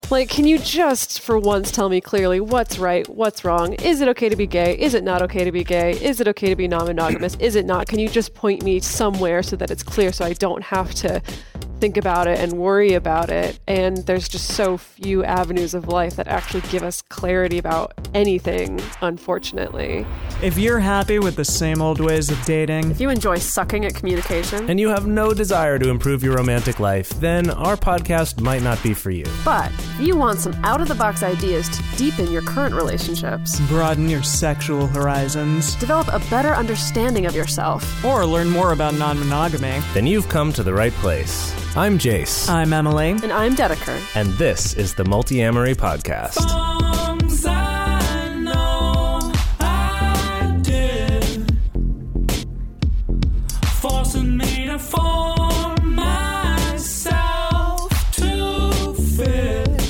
Like, can you just, for once, tell me clearly what's right, what's wrong? Is it okay to be gay? Is it not okay to be gay? Is it okay to be non-monogamous? Is it not? Can you just point me somewhere so that it's clear so I don't have to think about it and worry about it? And there's just so few avenues of life that actually give us clarity about anything, unfortunately. If you're happy with the same old ways of dating, If you enjoy sucking at communication, and you have no desire to improve your romantic life, then our podcast might not be for you. but if you want some out-of-the-box ideas to deepen your current relationships, broaden your sexual horizons, develop a better understanding of yourself, or learn more about non-monogamy, Then you've come to the right place. I'm Jace, I'm Emily. and I'm Dedeker. and this is the Multi-Amory Podcast. I know I did, forcing me to form myself to fit.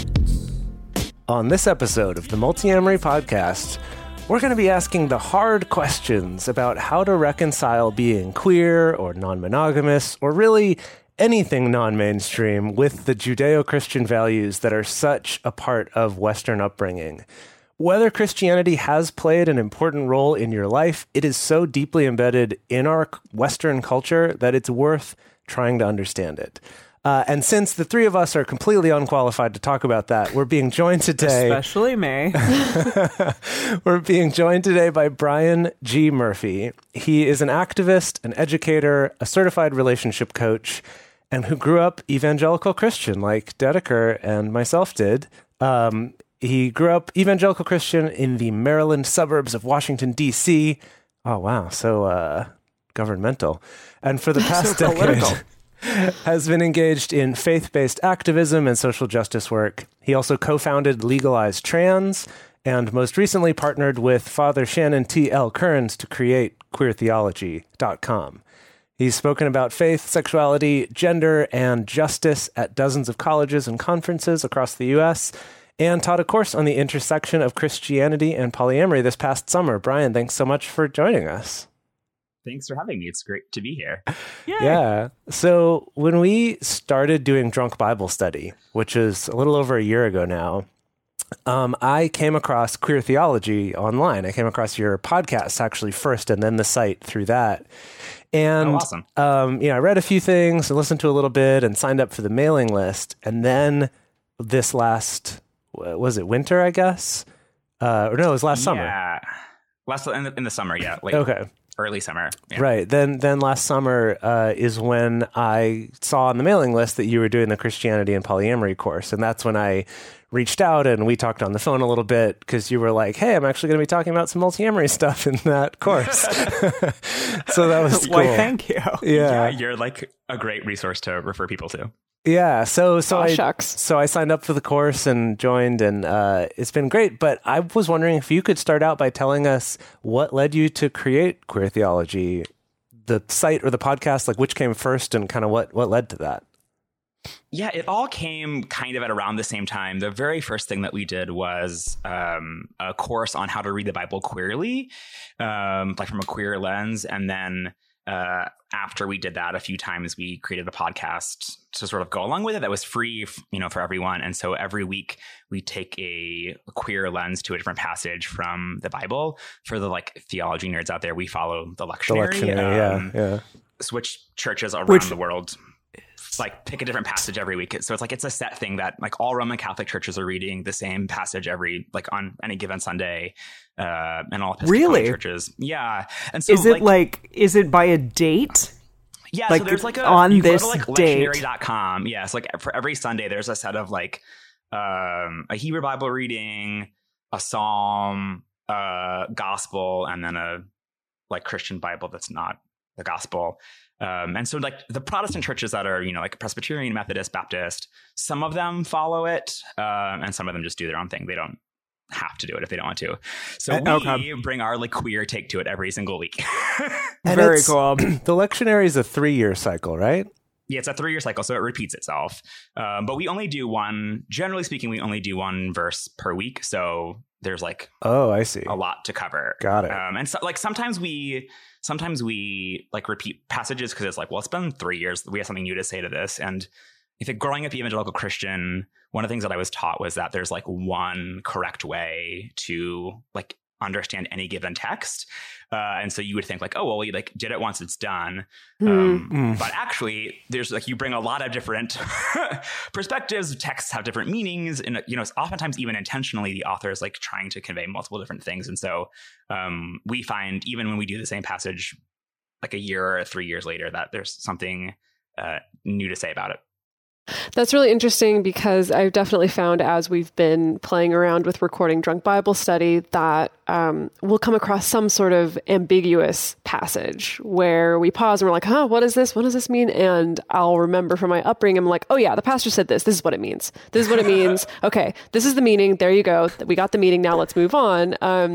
On this episode of the Multi-Amory Podcast, we're going to be asking the hard questions about how to reconcile being queer or non-monogamous, or really anything non-mainstream, with the Judeo-Christian values that are such a part of Western upbringing. Whether Christianity has played an important role in your life, it is so deeply embedded in our Western culture that it's worth trying to understand it. And since the three of us are completely unqualified to talk about that, we're being joined today. Especially me. We're being joined today by Brian G. Murphy. He is an activist, an educator, a certified relationship coach, and who grew up evangelical Christian like Dedeker and myself did. He grew up evangelical Christian in the Maryland suburbs of Washington, D.C. Oh, wow. So governmental. And for the past decade, has been engaged in faith-based activism and social justice work. He also co-founded Legalize Trans, and most recently partnered with Father Shannon T. L. Kearns to create queertheology.com. He's spoken about faith, sexuality, gender, and justice at dozens of colleges and conferences across the U.S., and taught a course on the intersection of Christianity and polyamory this past summer. Brian, thanks so much for joining us. Thanks for having me. It's great to be here. Yeah. So when we started doing Drunk Bible Study, which is a little over a year ago now, I came across Queer Theology online. I came across your podcast actually first, and then the site through that. And awesome. I read a few things and listened to a little bit and signed up for the mailing list. And then this last, was it winter, I guess? Or no, it was last summer. Yeah. In the summer, yeah. Like Okay. early summer. Yeah. Right. Then last summer is when I saw on the mailing list that you were doing the Christianity and polyamory course. And that's when I reached out and we talked on the phone a little bit because you were like, hey, I'm actually going to be talking about some multi-amory stuff in that course. So that was cool. Why, thank you. Yeah. You're like a great resource to refer people to. Yeah. So Shucks. I signed up for the course and joined, and it's been great. But I was wondering if you could start out by telling us what led you to create Queer Theology, the site or the podcast, like which came first and kind of what led to that. Yeah, it all came kind of at around the same time. The very first thing that we did was a course on how to read the Bible queerly, like from a queer lens. And then after we did that a few times, we created a podcast to sort of go along with it that was free, for everyone. And so every week we take a queer lens to a different passage from the Bible. For the like theology nerds out there, we follow the lectionary. Yeah. Switch churches around the world. Like pick a different passage every week. So it's a set thing that like all Roman Catholic churches are reading the same passage on any given Sunday, and all Episcopalian churches. Yeah. And so Is it by a date? Yeah. Like, so there's on you this go to date. lectionary.com. Yeah. So for every Sunday, there's a set of a Hebrew Bible reading, a Psalm, gospel, and then a Christian Bible that's not the gospel. And so the Protestant churches that are, like Presbyterian, Methodist, Baptist, some of them follow it, and some of them just do their own thing. They don't have to do it if they don't want to. So we bring our queer take to it every single week. Very cool. The lectionary is a 3-year cycle, right? Yeah, it's a 3-year cycle, so it repeats itself. But we only do generally speaking, we only do one verse per week. So there's oh, I see, a lot to cover. Got it. And so sometimes we repeat passages because it's it's been 3 years. We have something new to say to this. And I think growing up evangelical Christian, one of the things that I was taught was that there's like one correct way to like understand any given text. And so you would think like, oh, well, you like did it once, it's done. But actually there's like, you bring a lot of different perspectives. Texts have different meanings. And, you know, it's oftentimes even intentionally the author is like trying to convey multiple different things. And so we find even when we do the same passage, like a year or 3 years later, that there's something new to say about it. That's really interesting because I've definitely found as we've been playing around with recording Drunk Bible Study that we'll come across some sort of ambiguous passage where we pause and we're like, what is this? What does this mean? And I'll remember from my upbringing, I'm like, oh yeah, the pastor said this. This is what it means. This is what it means. Okay, this is the meaning. There you go. We got the meaning. Now let's move on.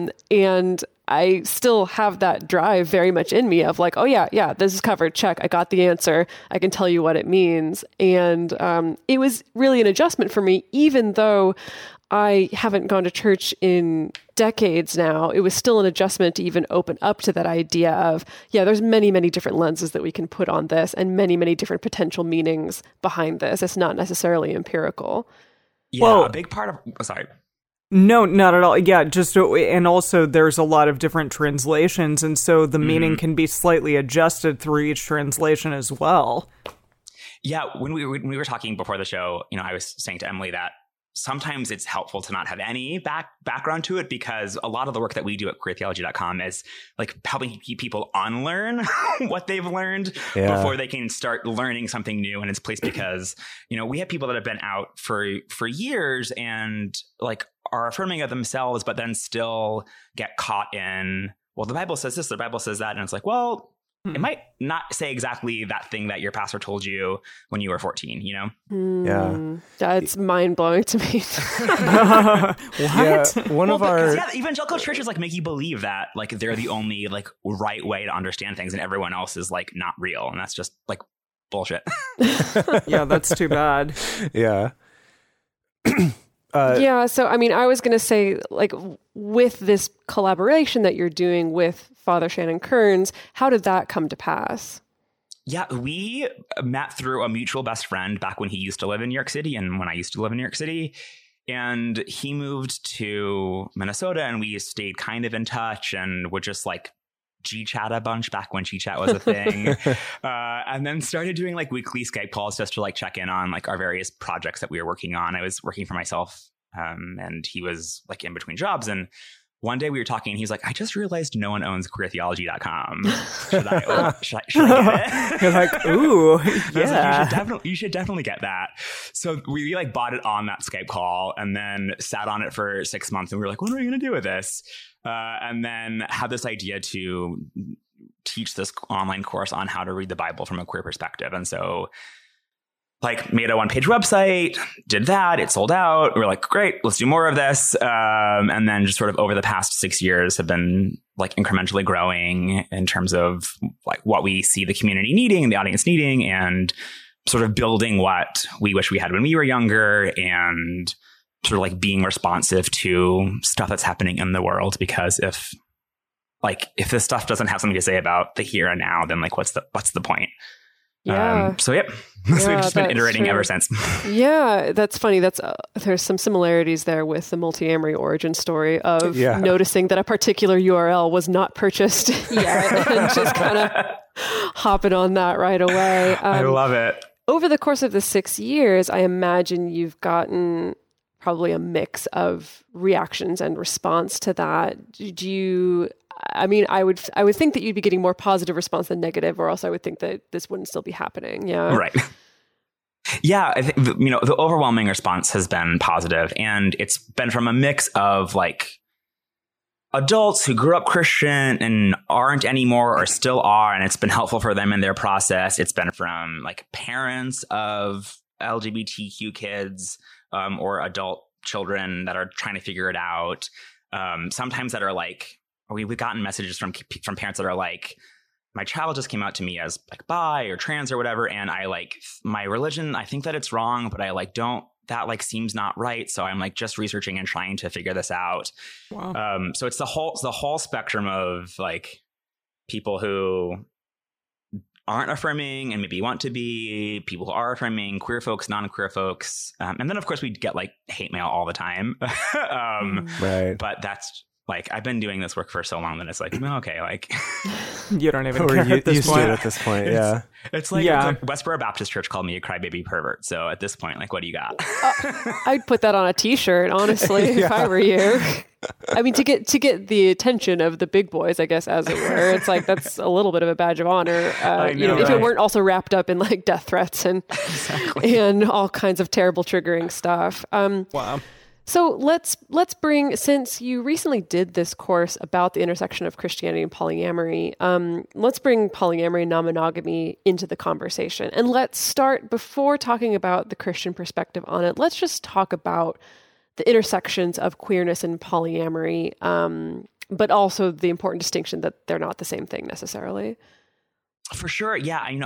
And I still have that drive very much in me of like, oh yeah, this is covered. Check. I got the answer. I can tell you what it means. And it was really an adjustment for me, even though I haven't gone to church in decades now. It was still an adjustment to even open up to that idea of, yeah, there's many, many different lenses that we can put on this and many, many different potential meanings behind this. It's not necessarily empirical. Yeah, well, a big part of... sorry. No, not at all. Yeah, just, and also there's a lot of different translations, and so the meaning can be slightly adjusted through each translation as well. Yeah, when we were talking before the show, you know, I was saying to Emily that sometimes it's helpful to not have any background to it, because a lot of the work that we do at queertheology.com is like helping people unlearn what they've learned before they can start learning something new in its place. Because, you know, we have people that have been out for years and like are affirming of themselves, but then still get caught in, well, the Bible says this, the Bible says that. And it's like, well, it might not say exactly that thing that your pastor told you when you were 14, you know? Yeah. That's mind blowing to me. What? Yeah, one of our evangelical churches like make you believe that like they're the only like right way to understand things and everyone else is like not real. And that's just like bullshit. Yeah, that's too bad. Yeah. Yeah. So, I mean, I was going to say, like, with this collaboration that you're doing with Father Shannon Kearns, how did that come to pass? Yeah, we met through a mutual best friend back when he used to live in New York City and when I used to live in New York City. And he moved to Minnesota and we stayed kind of in touch and would just like G-chat a bunch back when G-chat was a thing. And then started doing like weekly Skype calls just to like check in on like our various projects that we were working on. I was working for myself and he was like in between jobs. And one day we were talking and he's like, I just realized no one owns queertheology.com. Should I get it? You're like, ooh, yeah. Like, you should definitely get that. So we like bought it on that Skype call and then sat on it for 6 months and we were like, what are we going to do with this? And then had this idea to teach this online course on how to read the Bible from a queer perspective. And so like made a one-page website, did that, it sold out. We were like, great, let's do more of this. And then just sort of over the past 6 years have been like incrementally growing in terms of like what we see the community needing and the audience needing and sort of building what we wish we had when we were younger and sort of like being responsive to stuff that's happening in the world. Because if this stuff doesn't have something to say about the here and now, then like what's the point? Yeah. So yep. So we've just been iterating ever since. Yeah, that's funny. There's some similarities there with the Multiamory origin story of noticing that a particular URL was not purchased yet and just kind of hopping on that right away. I love it. Over the course of the 6 years, I imagine you've gotten probably a mix of reactions and response to that. I would think that you'd be getting more positive response than negative, or else I would think that this wouldn't still be happening. Yeah. Right. Yeah. I think, the overwhelming response has been positive, and it's been from a mix of like adults who grew up Christian and aren't anymore or still are, and it's been helpful for them in their process. It's been from like parents of LGBTQ kids or adult children that are trying to figure it out. Sometimes that are like, we've gotten messages from parents that are like, my child just came out to me as like bi or trans or whatever, and I like my religion, I think that it's wrong, but I like don't, that like seems not right, so I'm like just researching and trying to figure this out. Wow. So it's the whole spectrum of like people who aren't affirming and maybe want to be, people who are affirming, queer folks, non-queer folks. And then, of course, we get like hate mail all the time. Right. But that's like, I've been doing this work for so long that it's like, well, okay, like You don't even We're care at this used to point. it at this point. Yeah. it's like, Yeah. it's like Westboro Baptist Church called me a crybaby pervert. So at this point, like, what do you got? I'd put that on a T-shirt, honestly, if I were you. I mean, to get the attention of the big boys, I guess, as it were. It's like that's a little bit of a badge of honor. You know, if it right? weren't also wrapped up in like death threats and all kinds of terrible triggering stuff. Wow. So let's bring, since you recently did this course about the intersection of Christianity and polyamory, let's bring polyamory and non-monogamy into the conversation. And let's start, before talking about the Christian perspective on it, let's just talk about the intersections of queerness and polyamory, but also the important distinction that they're not the same thing necessarily. For sure. Yeah. You know,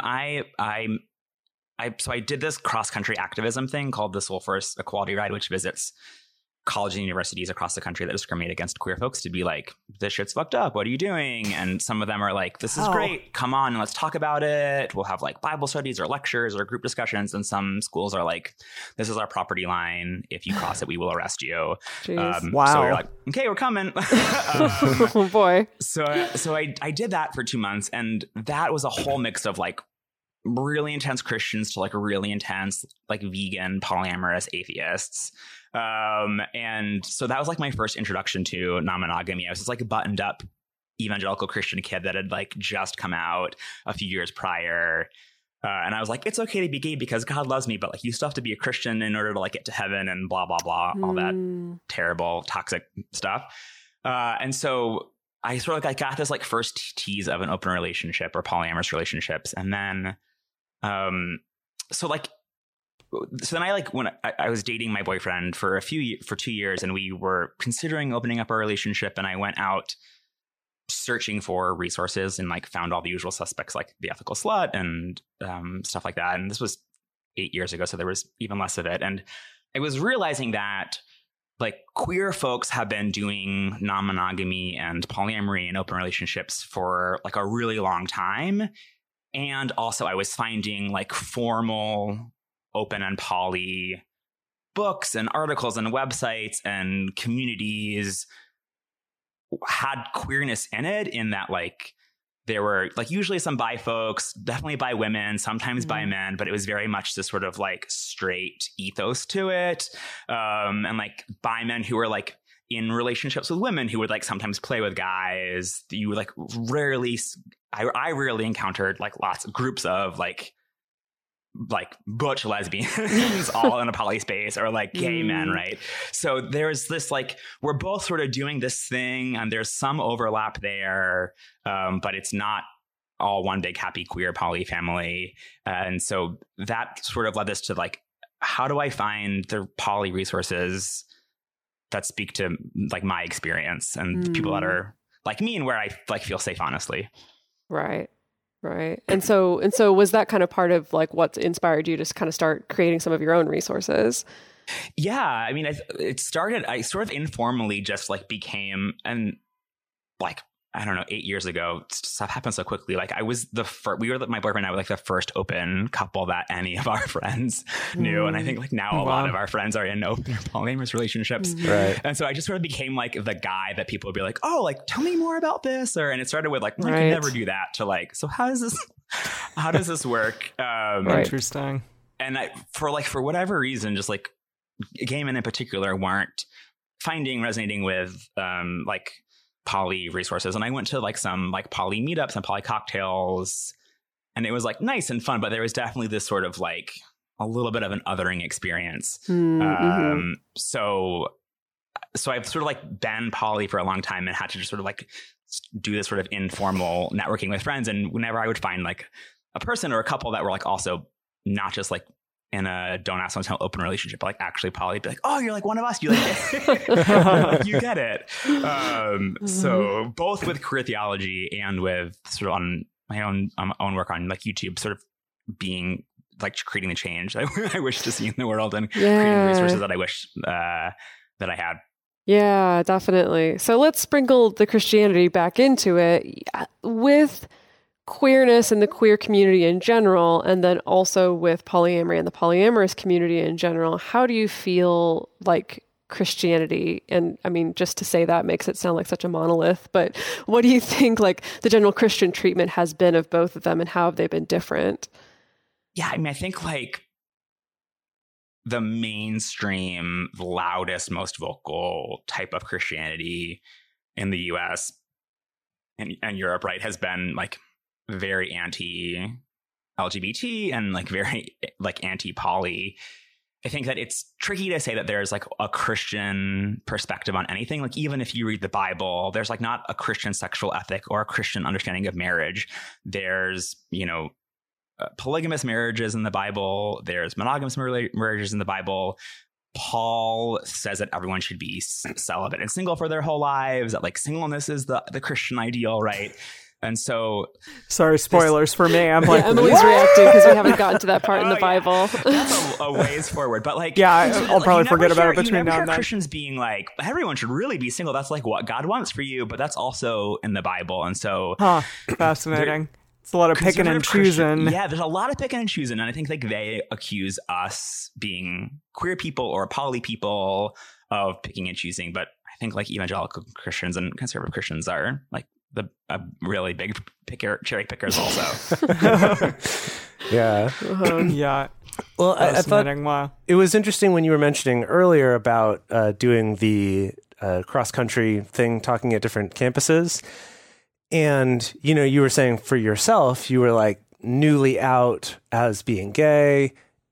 so I did this cross-country activism thing called the Soul First Equality Ride, which visits colleges and universities across the country that discriminate against queer folks to be like, this shit's fucked up. What are you doing? And some of them are like, this is great. Come on and let's talk about it. We'll have like Bible studies or lectures or group discussions. And some schools are like, this is our property line. If you cross it, we will arrest you. Jeez. Wow. So you're like, okay, we're coming. Oh boy. So I did that for 2 months, and that was a whole mix of like really intense Christians to like really intense like vegan polyamorous atheists. And so that was like my first introduction to non-monogamy. I was just like a buttoned up evangelical Christian kid that had like just come out a few years prior. And I was like, it's okay to be gay because God loves me, but like you still have to be a Christian in order to like get to heaven and blah, blah, blah, all that terrible, toxic stuff. And so I sort of like I got this like first tease of an open relationship or polyamorous relationships. And then, so then I like when I was dating my boyfriend for 2 years, and we were considering opening up our relationship, and I went out searching for resources and like found all the usual suspects like The Ethical Slut and stuff like that. And this was 8 years ago, so there was even less of it. And I was realizing that like queer folks have been doing non-monogamy and polyamory and open relationships for like a really long time. And also I was finding like formal open and poly books and articles and websites and communities had queerness in it, in that like there were like usually some bi folks, definitely bi women, sometimes bi men, but it was very much this sort of like straight ethos to it. And like bi men who were like in relationships with women who would like sometimes play with guys. You would like rarely, I rarely encountered like lots of groups of like butch lesbians all in a poly space, or like gay men, right? So there's this like, we're both sort of doing this thing and there's some overlap there, but it's not all one big happy queer poly family. And so that sort of led us to like, how do I find the poly resources that speak to like my experience and people that are like me and where I like feel safe, honestly. Right. Right. And so was that kind of part of like what inspired you to kind of start creating some of your own resources? Yeah. I mean, I sort of informally just like became, and like, I don't know, 8 years ago, stuff happened so quickly. Like I was my boyfriend and I were like the first open couple that any of our friends knew. And I think like now a lot of our friends are in open or polyamorous relationships. Right. And so I just sort of became like the guy that people would be like, oh, like tell me more about this. And it started with like, I could never do that, to like, so how does this work? Interesting. And for whatever reason, just like gay men in particular weren't resonating with like poly resources. And I went to like some like poly meetups and poly cocktails, and it was like nice and fun, but there was definitely this sort of like a little bit of an othering experience. So I've sort of like been poly for a long time and had to just sort of like do this sort of informal networking with friends. And whenever I would find like a person or a couple that were like also not just like in a don't ask, don't tell open relationship, but like actually poly, be like, oh, you're like one of us, you like you get it. So both with queer theology and with sort of on my own work on like YouTube, sort of being like creating the change I wish to see in the world, and creating resources that I wish that I had. Yeah, definitely. So let's sprinkle the Christianity back into it. With queerness and the queer community in general, and then also with polyamory and the polyamorous community in general, how do you feel like Christianity, and I mean, just to say that makes it sound like such a monolith, but what do you think like the general Christian treatment has been of both of them, and how have they been different? Yeah, I mean, I think like the mainstream, loudest, most vocal type of Christianity in the US and Europe, right, has been like very anti-LGBT and like very like anti-poly. I think that it's tricky to say that there's like a Christian perspective on anything. Like even if you read the Bible, there's like not a Christian sexual ethic or a Christian understanding of marriage. There's, polygamous marriages in the Bible. There's monogamous marriages in the Bible. Paul says that everyone should be celibate and single for their whole lives, that like singleness is the Christian ideal, right? And so, sorry, spoilers for me. I'm like, Emily's reacting because we haven't gotten to that part in the Bible. That's a ways forward, but like, I'll probably forget about it between now and then. Christians being like, everyone should really be single. That's like what God wants for you, but that's also in the Bible, and so, fascinating. It's a lot of picking and choosing. Yeah, there's a lot of picking and choosing, and I think like they accuse us being queer people or poly people of picking and choosing, but I think like evangelical Christians and conservative Christians are like the really big cherry pickers also. Yeah. Yeah. Well, I thought wow. It was interesting when you were mentioning earlier about doing the cross-country thing, talking at different campuses. And, you were saying for yourself, you were like newly out as being gay,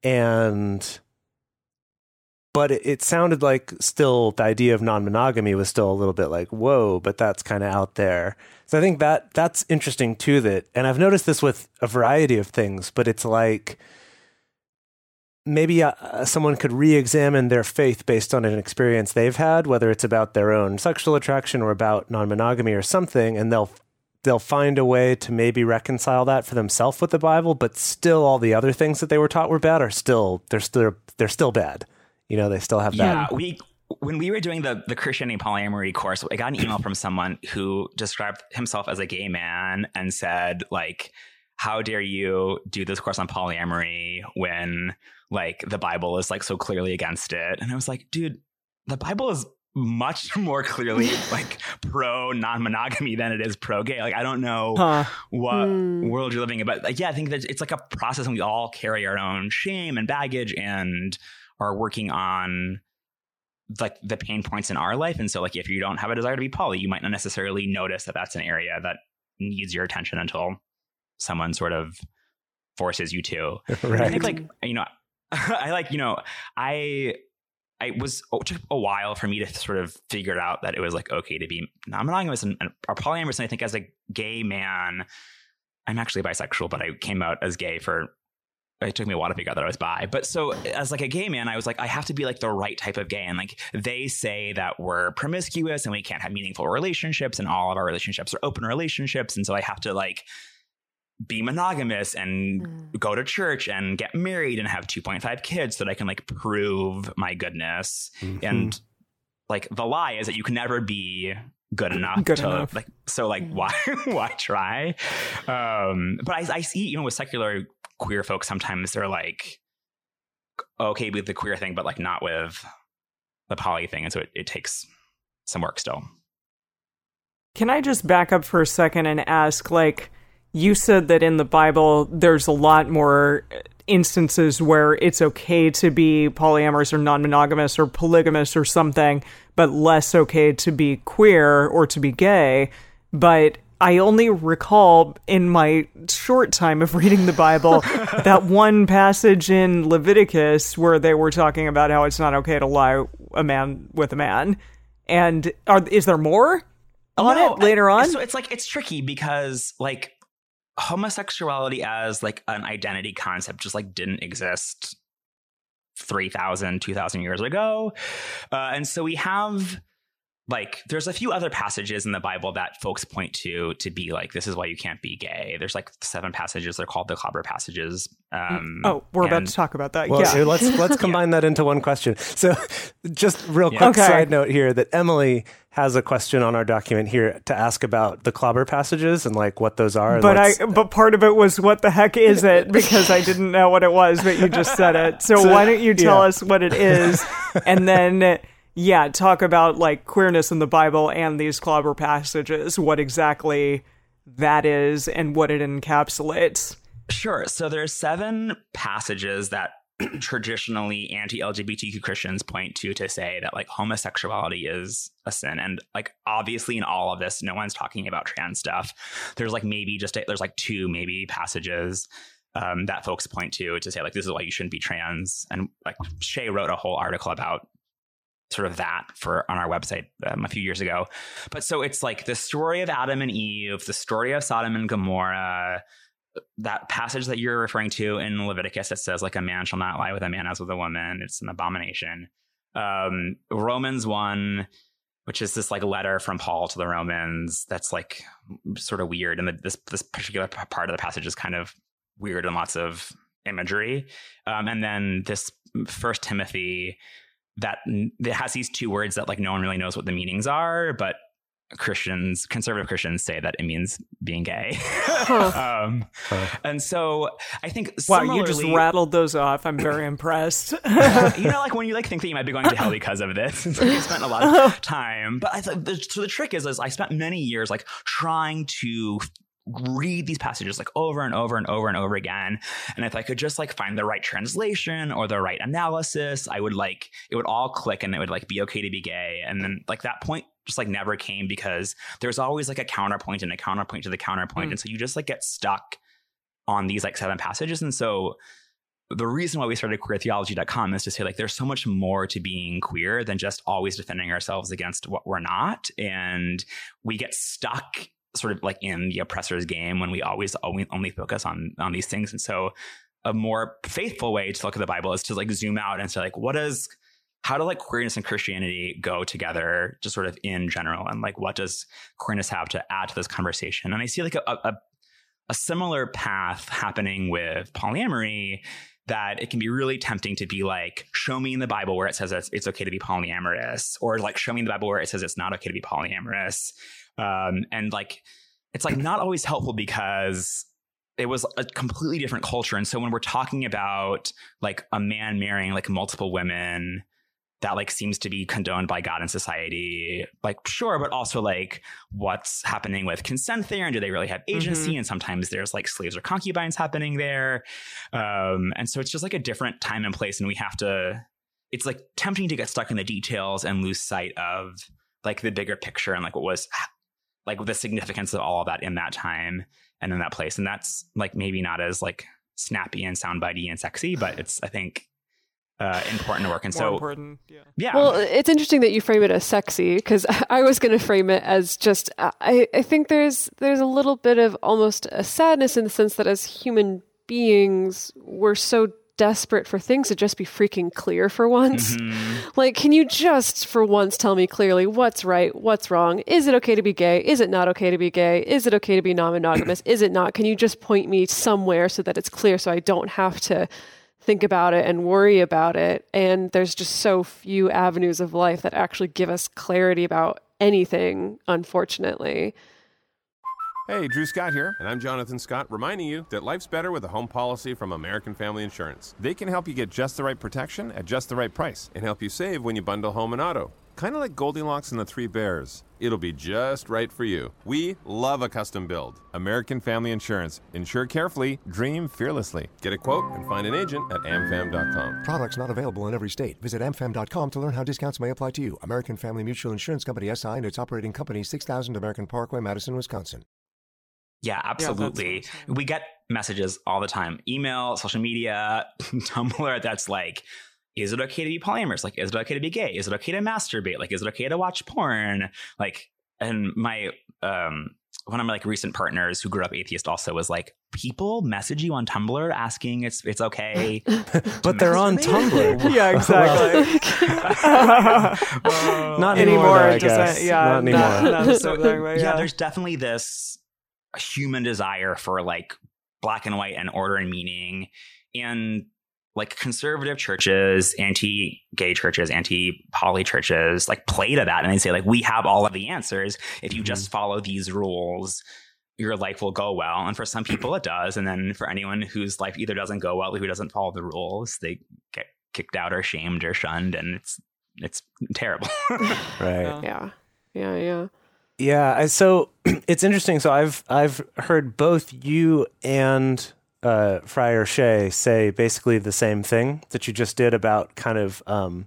but it sounded like still the idea of non-monogamy was still a little bit like, whoa, but that's kind of out there. So I think that's interesting too, and I've noticed this with a variety of things, but it's like maybe someone could re-examine their faith based on an experience they've had, whether it's about their own sexual attraction or about non-monogamy or something, and they'll find a way to maybe reconcile that for themselves with the Bible, but still all the other things that they were taught were bad are still bad. They still have that. Yeah, when we were doing the Christianity polyamory course, I got an email from someone who described himself as a gay man and said, like, how dare you do this course on polyamory when like the Bible is like so clearly against it? And I was like, dude, the Bible is much more clearly like pro non-monogamy than it is pro gay. Like, I don't know what world you're living in, but like, yeah, I think that it's like a process, and we all carry our own shame and baggage and are working on like the pain points in our life. And so like, if you don't have a desire to be poly, you might not necessarily notice that that's an area that needs your attention until someone sort of forces you to. Right. I think like, it took a while for me to sort of figure out that it was like okay to be non-monogamous and or polyamorous. And I think as a gay man, I'm actually bisexual, but I came out as gay it took me a while to figure out that I was bi. But so as like a gay man, I was like, I have to be like the right type of gay. And like they say that we're promiscuous and we can't have meaningful relationships, and all of our relationships are open relationships. And so I have to like be monogamous and go to church and get married and have 2.5 kids so that I can like prove my goodness. Mm-hmm. And like the lie is that you can never be good enough. Like, so like why try? But I see, with secular queer folks, sometimes they're like, okay with the queer thing, but like not with the poly thing. And so it takes some work still. Can I just back up for a second and ask, like, you said that in the Bible, there's a lot more instances where it's okay to be polyamorous or non-monogamous or polygamous or something, but less okay to be queer or to be gay. But I only recall in my short time of reading the Bible that one passage in Leviticus where they were talking about how it's not okay to lie a man with a man. And is there more on it later on? So it's tricky because like homosexuality as like an identity concept just like didn't exist 3,000, 2,000 years ago. And so we have like there's a few other passages in the Bible that folks point to be like, this is why you can't be gay. There's like 7 passages. They're called the clobber passages. We're about to talk about that. Well, yeah. let's combine that into one question. So just real quick side note here that Emily has a question on our document here to ask about the clobber passages and like what those are. But part of it was, what the heck is it? Because I didn't know what it was, but you just said it. So why don't you tell us what it is, and then talk about like queerness in the Bible and these clobber passages, what exactly that is and what it encapsulates. Sure. So there's 7 passages that traditionally anti-LGBTQ Christians point to say that like homosexuality is a sin. And like obviously in all of this, no one's talking about trans stuff. There's like there's like 2 maybe passages that folks point to say like, this is why you shouldn't be trans. And like Shay wrote a whole article about sort of that on our website a few years ago. But so it's like the story of Adam and Eve, the story of Sodom and Gomorrah, that passage that you're referring to in Leviticus that says like a man shall not lie with a man as with a woman. It's an abomination. Romans 1, which is this like letter from Paul to the Romans. That's like sort of weird. And this particular part of the passage is kind of weird and lots of imagery. And then this 1 Timothy that has these 2 words that like no one really knows what the meanings are, but conservative Christians say that it means being gay. And so I think similarly, you just rattled those off. I'm very impressed. Like when you like think that you might be going to hell because of this, it's like you spent a lot of time. But I thought so the trick is I spent many years like trying to read these passages like over and over and over and over again. And if I could just like find the right translation or the right analysis, I would like, it would all click and it would like be okay to be gay. And then like that point just like never came because there's always like a counterpoint and a counterpoint to the counterpoint. And so you just like get stuck on these like 7 passages. And so the reason why we started queertheology.com is to say like, there's so much more to being queer than just always defending ourselves against what we're not. And we get stuck sort of like in the oppressor's game when we always only focus on these things. And so a more faithful way to look at the Bible is to like zoom out and say like, how do like queerness and Christianity go together just sort of in general? And like, what does queerness have to add to this conversation? And I see like a similar path happening with polyamory, that it can be really tempting to be like, show me in the Bible where it says it's okay to be polyamorous, or like show me in the Bible where it says it's not okay to be polyamorous. And like, it's like not always helpful because it was a completely different culture. And so when we're talking about like a man marrying like multiple women, that like seems to be condoned by God and society, like sure, but also like what's happening with consent there, and do they really have agency? Mm-hmm. And sometimes there's like slaves or concubines happening there. And so it's just like a different time and place, and it's like tempting to get stuck in the details and lose sight of like the bigger picture and like what was like the significance of all of that in that time and in that place. And that's like maybe not as like snappy and soundbitey and sexy, but it's, I think, important to work. And yeah. Well, it's interesting that you frame it as sexy, because I was going to frame it as just, I think there's a little bit of almost a sadness in the sense that as human beings, we're so desperate for things to just be freaking clear for once. Mm-hmm. Like, can you just for once tell me clearly what's right, what's wrong? Is it okay to be gay? Is it not okay to be gay? Is it okay to be non-monogamous? Is it not? Can you just point me somewhere so that it's clear so I don't have to think about it and worry about it? And there's just so few avenues of life that actually give us clarity about anything, unfortunately. Hey, Drew Scott here, and I'm Jonathan Scott, reminding you that life's better with a home policy from American Family Insurance. They can help you get just the right protection at just the right price and help you save when you bundle home and auto. Kind of like Goldilocks and the Three Bears. It'll be just right for you. We love a custom build. American Family Insurance. Insure carefully, dream fearlessly. Get a quote and find an agent at amfam.com. Products not available in every state. Visit amfam.com to learn how discounts may apply to you. American Family Mutual Insurance Company, SI, and its operating company, 6000 American Parkway, Madison, Wisconsin. Yeah, absolutely. Yeah, we get messages all the time. Email, social media, Tumblr, that's like, is it okay to be polyamorous? Like, is it okay to be gay? Is it okay to masturbate? Like, is it okay to watch porn? Like, and my one of my like recent partners who grew up atheist also was like, people message you on Tumblr asking it's okay, But they're on masturbate? Tumblr. Yeah, exactly. Not Anymore, anymore, I it doesn't- guess. yeah, Not anymore. not the same thing, but Yeah, there's definitely this human desire for like black and white and order and meaning. And like conservative churches, anti-gay churches, anti-poly churches like play to that. And they say like, we have all of the answers. If you just follow these rules, your life will go well. And for some people it does. And then for anyone whose life either doesn't go well, who doesn't follow the rules, they get kicked out or shamed or shunned. And it's terrible. Right. Yeah. Yeah. So it's interesting. So I've heard both you and Friar Shea say basically the same thing that you just did about kind of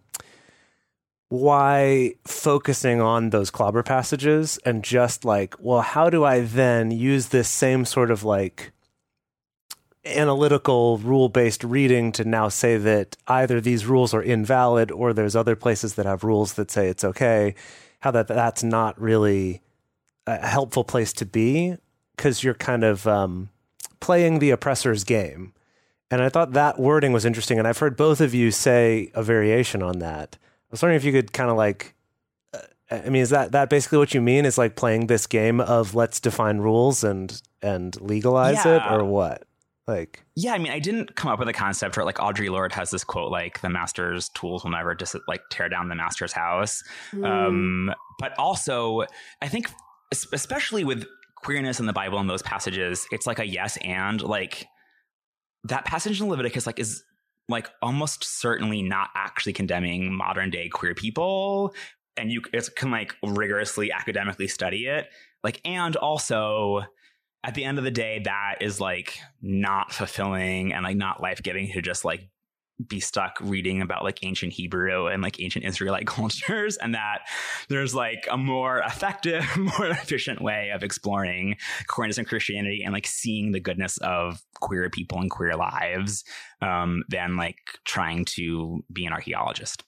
why focusing on those clobber passages and just like, well, how do I then use this same sort of like analytical rule-based reading to now say that either these rules are invalid or there's other places that have rules that say it's okay, how that's not really a helpful place to be because you're kind of playing the oppressor's game. And I thought that wording was interesting. And I've heard both of you say a variation on that. I was wondering if you could kind of like, I mean, is that basically what you mean? Is like playing this game of let's define rules and legalize it, or what? Like, yeah, I mean, I didn't come up with a concept, or like Audre Lorde has this quote, like the master's tools will never just like tear down the master's house. But also, I think especially with queerness in the Bible and those passages, it's like a yes and like that passage in Leviticus like is like almost certainly not actually condemning modern day queer people, and you can like rigorously academically study it, like, and also at the end of the day that is like not fulfilling and like not life-giving to just like be stuck reading about like ancient Hebrew and like ancient Israelite cultures, and that there's like a more effective, more efficient way of exploring queerness and Christianity and like seeing the goodness of queer people and queer lives than like trying to be an archaeologist.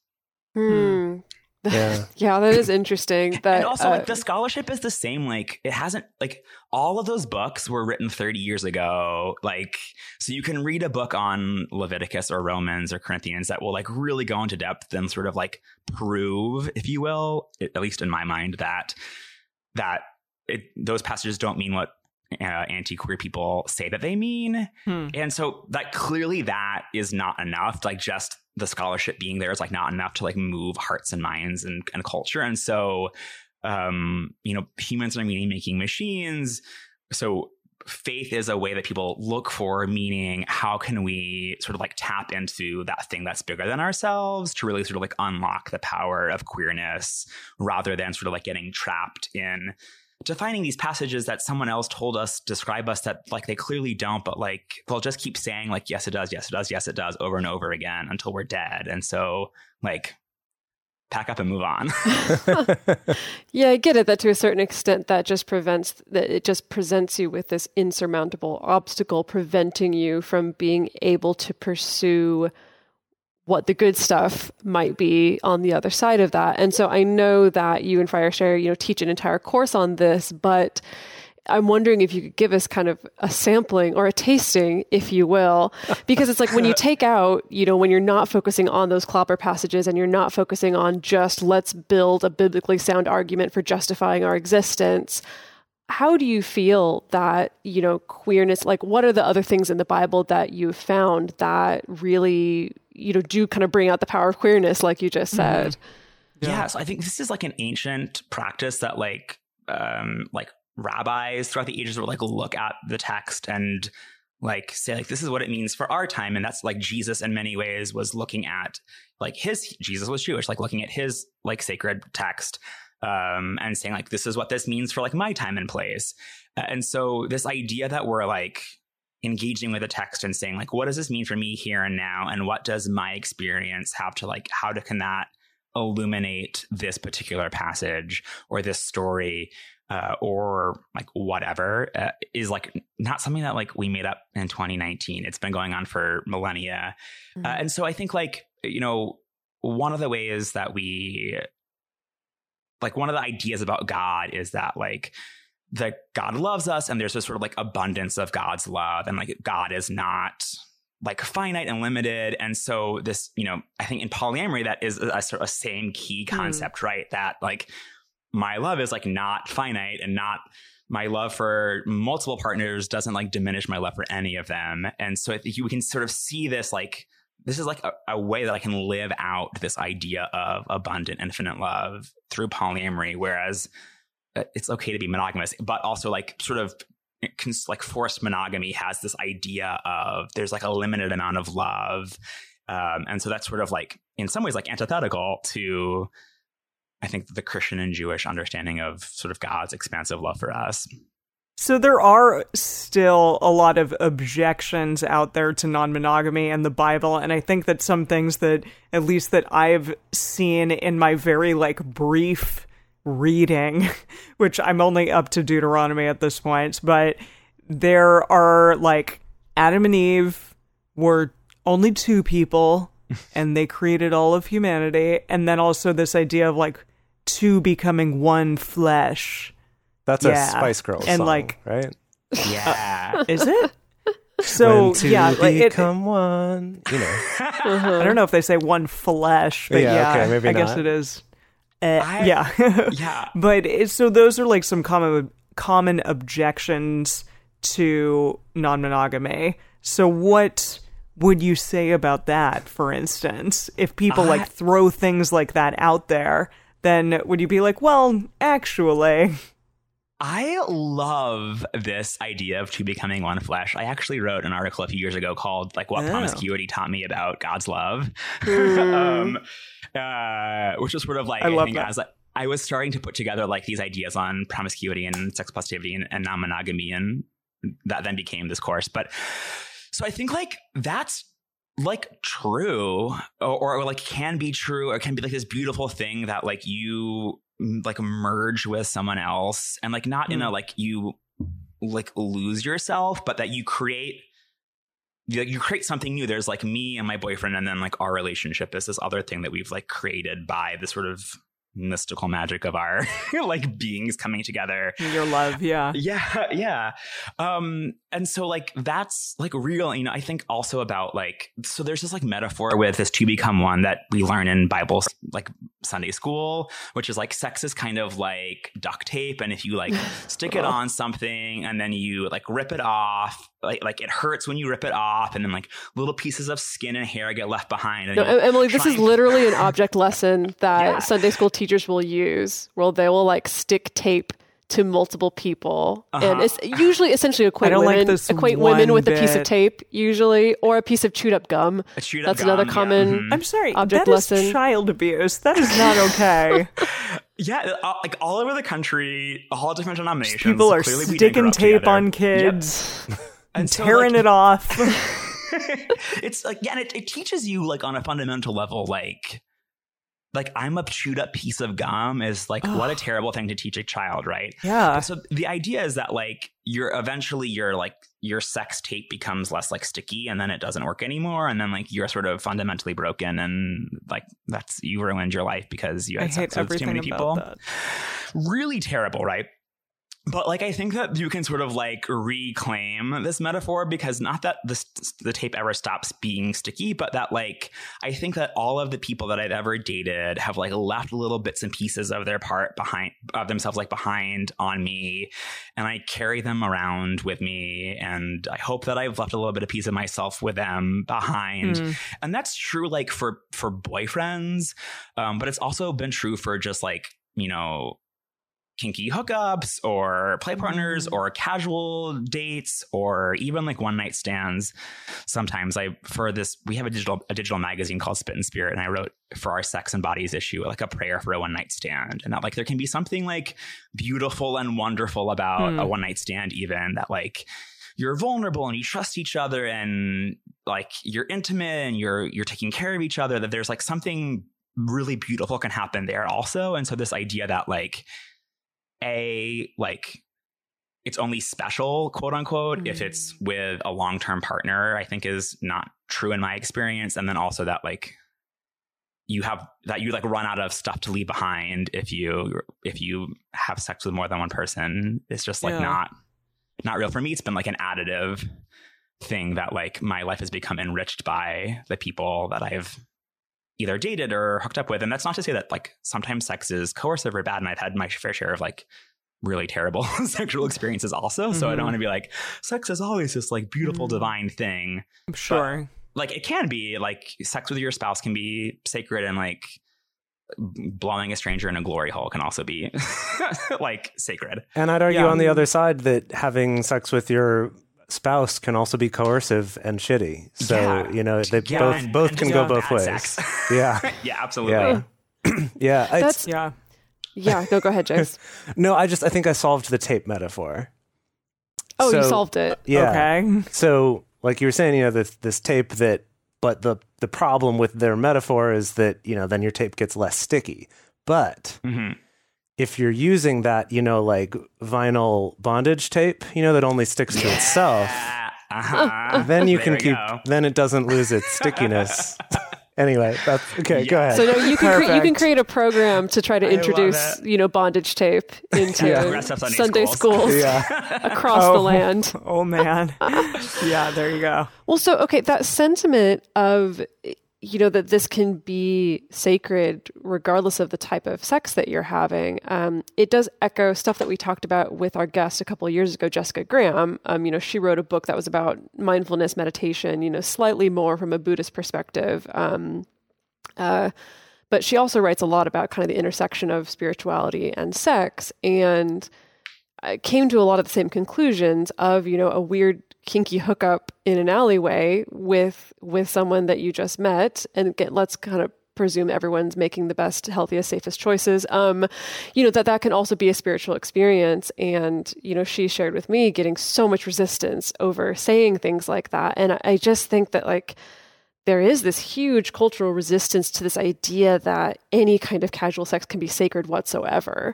yeah. Yeah, that is interesting. That And also, like, the scholarship is the same. Like, it hasn't, like, all of those books were written 30 years ago. Like, so you can read a book on Leviticus or Romans or Corinthians that will, like, really go into depth and sort of, like, prove, if you will, at least in my mind, that those passages don't mean what anti-queer people say that they mean. And so that clearly that is not enough. Like, just the scholarship being there is like not enough to like move hearts and minds and culture. And so, you know, humans are meaning making machines. So faith is a way that people look for meaning. How can we sort of like tap into that thing that's bigger than ourselves to really sort of like unlock the power of queerness rather than sort of like getting trapped in defining these passages that someone else told us, describe us, that like they clearly don't, but like they'll just keep saying like, yes, it does, yes, it does, yes, it does, over and over again until we're dead. And so like pack up and move on. Yeah, I get it that to a certain extent that just presents you with this insurmountable obstacle preventing you from being able to pursue what the good stuff might be on the other side of that. And so I know that you and Friar Shea, you know, teach an entire course on this, but I'm wondering if you could give us kind of a sampling or a tasting, if you will, because it's like when you take out, you know, when you're not focusing on those clobber passages and you're not focusing on just let's build a biblically sound argument for justifying our existence. How do you feel that, you know, queerness, like what are the other things in the Bible that you've found that really, you know, do kind of bring out the power of queerness, like you just said? Yeah. So I think this is like an ancient practice that like rabbis throughout the ages would like look at the text and like say like, this is what it means for our time. And that's like Jesus in many ways was looking at like Jesus was Jewish, like looking at his like sacred text and saying like, this is what this means for like my time and place. And so this idea that we're like engaging with the text and saying like, what does this mean for me here and now? And what does my experience have to like, can that illuminate this particular passage or this story or like whatever is like not something that like we made up in 2019. It's been going on for millennia. And so I think like, you know, one of the ways that one of the ideas about God is that like that God loves us and there's this sort of like abundance of God's love, and like God is not like finite and limited. And so this, you know, I think in polyamory, that is a sort of same key concept, right? That like my love is like not finite, and not my love for multiple partners doesn't like diminish my love for any of them. And so I think we can sort of see this, like, this is like a way that I can live out this idea of abundant, infinite love through polyamory, whereas it's okay to be monogamous, but also like sort of like forced monogamy has this idea of there's like a limited amount of love. And so that's sort of like in some ways like antithetical to, I think, the Christian and Jewish understanding of sort of God's expansive love for us. So there are still a lot of objections out there to non-monogamy and the Bible, and I think that some things that, at least that I've seen in my very like brief reading, which I'm only up to Deuteronomy at this point, but there are like Adam and Eve were only two people and they created all of humanity, and then also this idea of like two becoming one flesh. That's a Spice Girls and song, like, right? Yeah. Is it? So when two yeah, like become one. You know, I don't know if they say one flesh, but okay, maybe I guess not. it is. Yeah. But so those are like some common objections to non-monogamy. So what would you say about that, for instance? If people like throw things like that out there, then would you be like, well, actually... I love this idea of two becoming one flesh. I actually wrote an article a few years ago called like What Promiscuity Taught Me About God's Love. Which was sort of like, I think I was starting to put together like these ideas on promiscuity and sex positivity and non-monogamy, and that then became this course. But so I think like that's like true or like can be true, or can be like this beautiful thing that like you like merge with someone else, and like not in a like you like lose yourself, but that you create something new. There's like me and my boyfriend, and then like our relationship is this other thing that we've like created by the sort of mystical magic of our like beings coming together. Your love, yeah. And so like that's like real, you know. I think also about like, so there's this like metaphor with this two become one that we learn in Bible like Sunday school, which is like sex is kind of like duct tape, and if you like stick it on something and then you like rip it off, like it hurts when you rip it off, and then like little pieces of skin and hair get left behind. And no, Emily, this is literally an object lesson that Sunday school teachers will use, where they will like stick tape to multiple people, and it's usually essentially equate women with a piece of tape, usually, or a piece of chewed up gum. That's another common. I'm sorry, object that lesson. Is child abuse. That is not okay. Yeah, like all over the country, all different denominations. People are sticking tape on kids and tearing it off. It's like, yeah, and it teaches you like on a fundamental level, like I'm a chewed up piece of gum is like, what a terrible thing to teach a child, right? Yeah. But so the idea is that like your sex tape becomes less like sticky, and then it doesn't work anymore, and then like you're sort of fundamentally broken, and like you ruined your life because you had sex with too many people. That. Really terrible, right? But like, I think that you can sort of like reclaim this metaphor, because not that the tape ever stops being sticky, but that like, I think that all of the people that I've ever dated have like left little bits and pieces of themselves like behind on me, and I carry them around with me, and I hope that I've left a little bit of piece of myself with them behind. And that's true like for boyfriends, but it's also been true for just like, you know, kinky hookups or play partners or casual dates or even like one night stands. Sometimes we have a digital magazine called Spit and Spirit, and I wrote for our Sex and Bodies issue like a prayer for a one night stand, and that like there can be something like beautiful and wonderful about a one night stand, even that like you're vulnerable and you trust each other, and like you're intimate and you're taking care of each other, that there's like something really beautiful can happen there also. And so this idea that like like it's only special, quote unquote, if it's with a long-term partner, I think is not true in my experience. And then also that like, you like run out of stuff to leave behind if you have sex with more than one person. It's just like not real for me. It's been like an additive thing that like my life has become enriched by the people that I've either dated or hooked up with. And that's not to say that like sometimes sex is coercive or bad. And I've had my fair share of like really terrible sexual experiences also. So I don't want to be like, sex is always this like beautiful, divine thing. Sure. But, like it can be like sex with your spouse can be sacred, and like blowing a stranger in a glory hole can also be like sacred. And I'd argue on the other side that having sex with your spouse can also be coercive and shitty. So, you know, they both can go both ways. Yeah. Yeah, absolutely. Yeah. Yeah, no, go ahead, Jace. No, I think I solved the tape metaphor. Oh, you solved it. Yeah. Okay. So, like you were saying, you know, this tape but the problem with their metaphor is that, you know, then your tape gets less sticky. But if you're using that, you know, like vinyl bondage tape, you know, that only sticks to itself, then you can then it doesn't lose its stickiness. Anyway, that's okay. Go ahead. So no, you can create a program to try to introduce, you know, bondage tape into Sunday schools across the land. Oh man. Yeah, there you go. Well, so okay, that sentiment of, you know, that this can be sacred regardless of the type of sex that you're having. It does echo stuff that we talked about with our guest a couple of years ago, Jessica Graham. You know, she wrote a book that was about mindfulness meditation, you know, slightly more from a Buddhist perspective. But she also writes a lot about kind of the intersection of spirituality and sex, and came to a lot of the same conclusions of, you know, a weird kinky hookup in an alleyway with someone that you just met, and let's kind of presume everyone's making the best, healthiest, safest choices. You know, that can also be a spiritual experience. And, you know, she shared with me getting so much resistance over saying things like that. And I just think that like there is this huge cultural resistance to this idea that any kind of casual sex can be sacred whatsoever.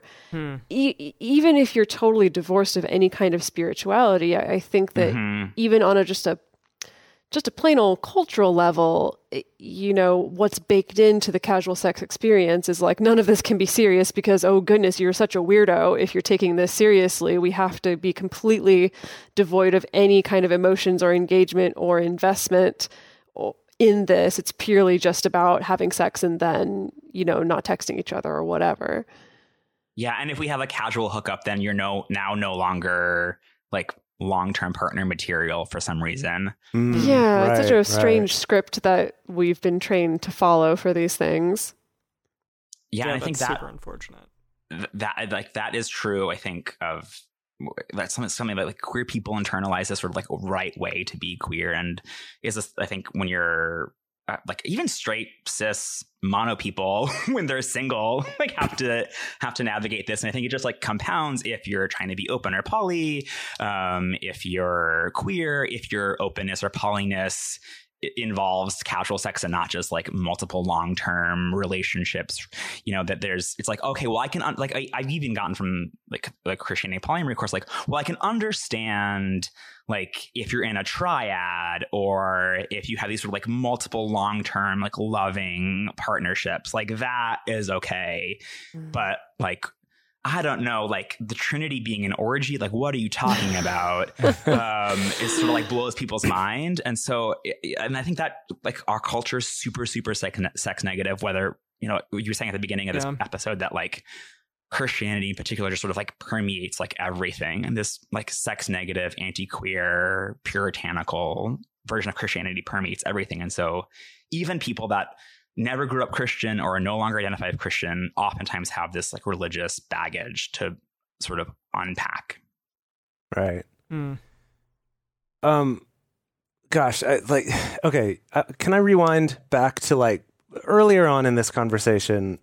Even if you're totally divorced of any kind of spirituality, I think that even on just a plain old cultural level, you know, what's baked into the casual sex experience is like, none of this can be serious because, oh goodness, you're such a weirdo if you're taking this seriously. We have to be completely devoid of any kind of emotions or engagement or investment in this. It's purely just about having sex and then, you know, not texting each other or whatever. Yeah. And if we have a casual hookup, then you're no longer like long-term partner material for some reason. It's such a strange script that we've been trained to follow for these things. Yeah, and I think that's super unfortunate. That is true. I think that's something that like queer people internalize as sort of like a right way to be queer, and is this, I think when you're like even straight cis mono people when they're single like have to navigate this, and I think it just like compounds if you're trying to be open or poly, if you're queer, if your openness or polyness involves casual sex and not just like multiple long-term relationships, you know, that it's like, okay, well I can I've even gotten from like the Christianity polyamory course, like, well I can understand like if you're in a triad or if you have these sort of like multiple long-term like loving partnerships, like that is okay. But like I don't know, like the Trinity being an orgy, like what are you talking about? It sort of like blows people's mind. And so, and I think that like our culture is super, super sex negative, whether, you know, you were saying at the beginning of this episode that like Christianity in particular just sort of like permeates like everything. And this like sex negative, anti-queer, puritanical version of Christianity permeates everything. And so even people that never grew up Christian or no longer identify as Christian oftentimes have this like religious baggage to sort of unpack. Right. Gosh, okay. Can I rewind back to like earlier on in this conversation?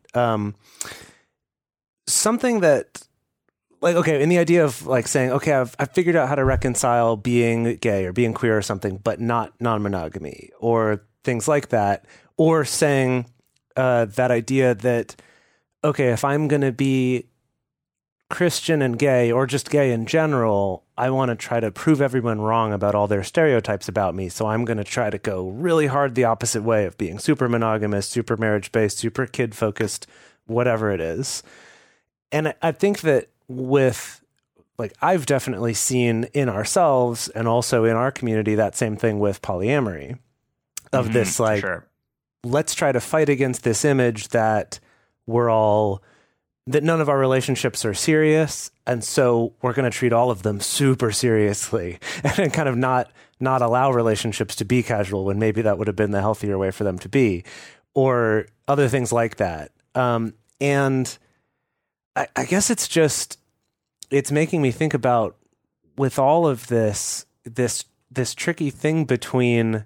Something that like, okay, in the idea of like saying, okay, I've figured out how to reconcile being gay or being queer or something, but not non-monogamy or things like that. Or saying that idea that, okay, if I'm going to be Christian and gay, or just gay in general, I want to try to prove everyone wrong about all their stereotypes about me. So I'm going to try to go really hard the opposite way of being super monogamous, super marriage-based, super kid-focused, whatever it is. And I think that with, like, I've definitely seen in ourselves and also in our community that same thing with polyamory of this, like, Sure. let's try to fight against this image that that none of our relationships are serious. And so we're going to treat all of them super seriously and kind of not allow relationships to be casual when maybe that would have been the healthier way for them to be, or other things like that. And I guess it's making me think about, with all of this tricky thing between,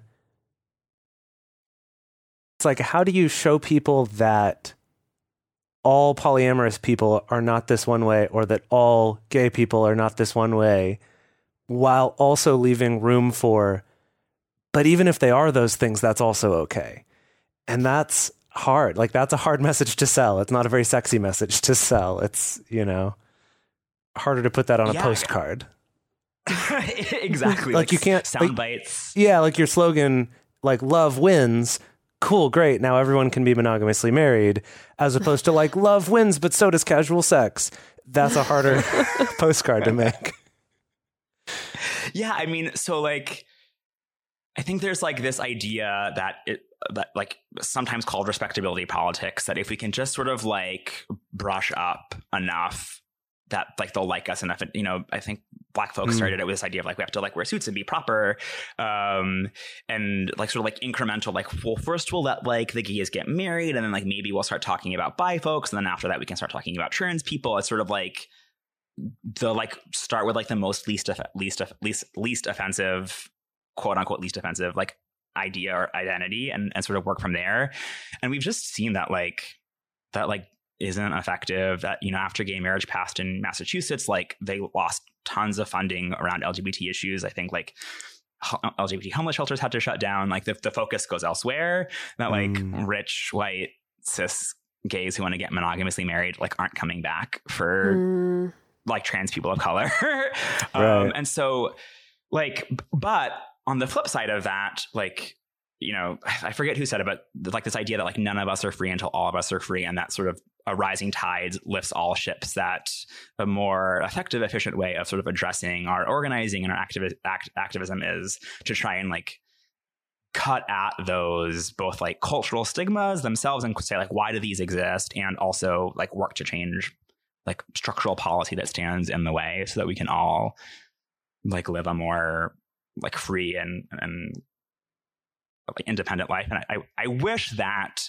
it's like, how do you show people that all polyamorous people are not this one way, or that all gay people are not this one way, while also leaving room for, but even if they are those things, that's also okay. And that's hard. Like, that's a hard message to sell. It's not a very sexy message to sell. It's, harder to put that on a postcard. Exactly. Like, you can't, sound bites. Yeah, like your slogan, like, love wins. Cool, great. Now everyone can be monogamously married, as opposed to, like, love wins, but so does casual sex. That's a harder postcard to make. Yeah, I mean, so, like, I think there's, like, this idea that like, sometimes called respectability politics, that if we can just sort of, like, brush up enough, that, like, they'll like us enough. I think Black folks started it with this idea of, like, we have to, like, wear suits and be proper, and, like, sort of, like, incremental, like, well, first we'll let, like, the gays get married, and then, like, maybe we'll start talking about bi folks, and then after that we can start talking about trans people. It's sort of like the, like, start with, like, the most least offensive, quote unquote least offensive, like, idea or identity, and sort of work from there. And we've just seen that isn't effective. That, after gay marriage passed in Massachusetts, like, they lost tons of funding around LGBT issues. I think, like, LGBT homeless shelters had to shut down. Like, the focus goes elsewhere. That, like, rich, white, cis gays who want to get monogamously married, like, aren't coming back for like, trans people of color. Right. And so, like, but on the flip side of that, like, I forget who said it, but, like, this idea that, like, none of us are free until all of us are free, and that sort of a rising tide lifts all ships, that a more effective, efficient way of sort of addressing our organizing and our activism is to try and, like, cut at those both, like, cultural stigmas themselves and say, like, why do these exist, and also, like, work to change, like, structural policy that stands in the way, so that we can all, like, live a more, like, free and like, independent life. And I wish that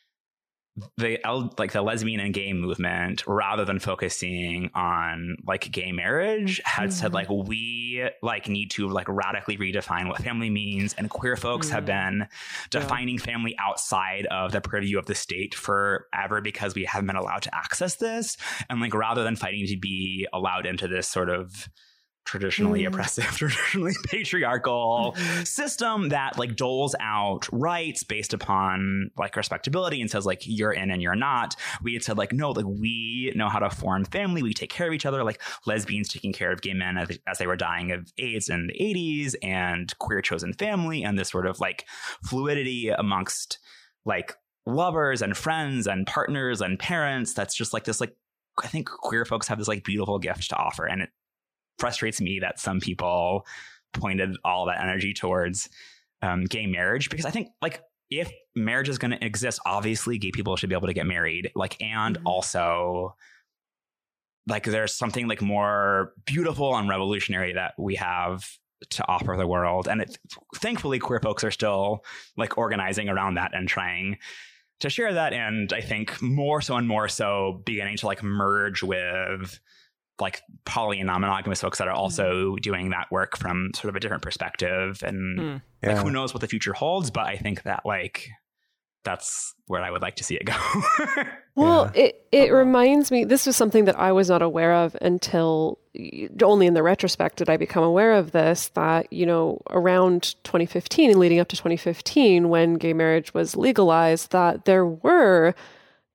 the lesbian and gay movement, rather than focusing on, like, gay marriage, had said, like, we, like, need to, like, radically redefine what family means. And queer folks have been defining family outside of the purview of the state forever, because we haven't been allowed to access this. And, like, rather than fighting to be allowed into this sort of traditionally oppressive, traditionally patriarchal system that, like, doles out rights based upon, like, respectability and says, like, you're in and you're not. We had said, like, no, like, we know how to form family. We take care of each other, like lesbians taking care of gay men as they were dying of AIDS in the 80s, and queer chosen family, and this sort of, like, fluidity amongst, like, lovers and friends and partners and parents. That's just, like, this, like, I think queer folks have this, like, beautiful gift to offer. And it frustrates me that some people pointed all that energy towards gay marriage, because I think, like, if marriage is going to exist, obviously gay people should be able to get married, like, and also, like, there's something, like, more beautiful and revolutionary that we have to offer the world. And thankfully queer folks are still, like, organizing around that and trying to share that. And I think more so and more so beginning to, like, merge with, like, poly and non-monogamous folks that are also doing that work from sort of a different perspective. And like, who knows what the future holds, but I think that, like, that's where I would like to see it go. Well, it reminds me, this was something that I was not aware of until only in the retrospect did I become aware of this, that, around 2015 and leading up to 2015, when gay marriage was legalized, that there were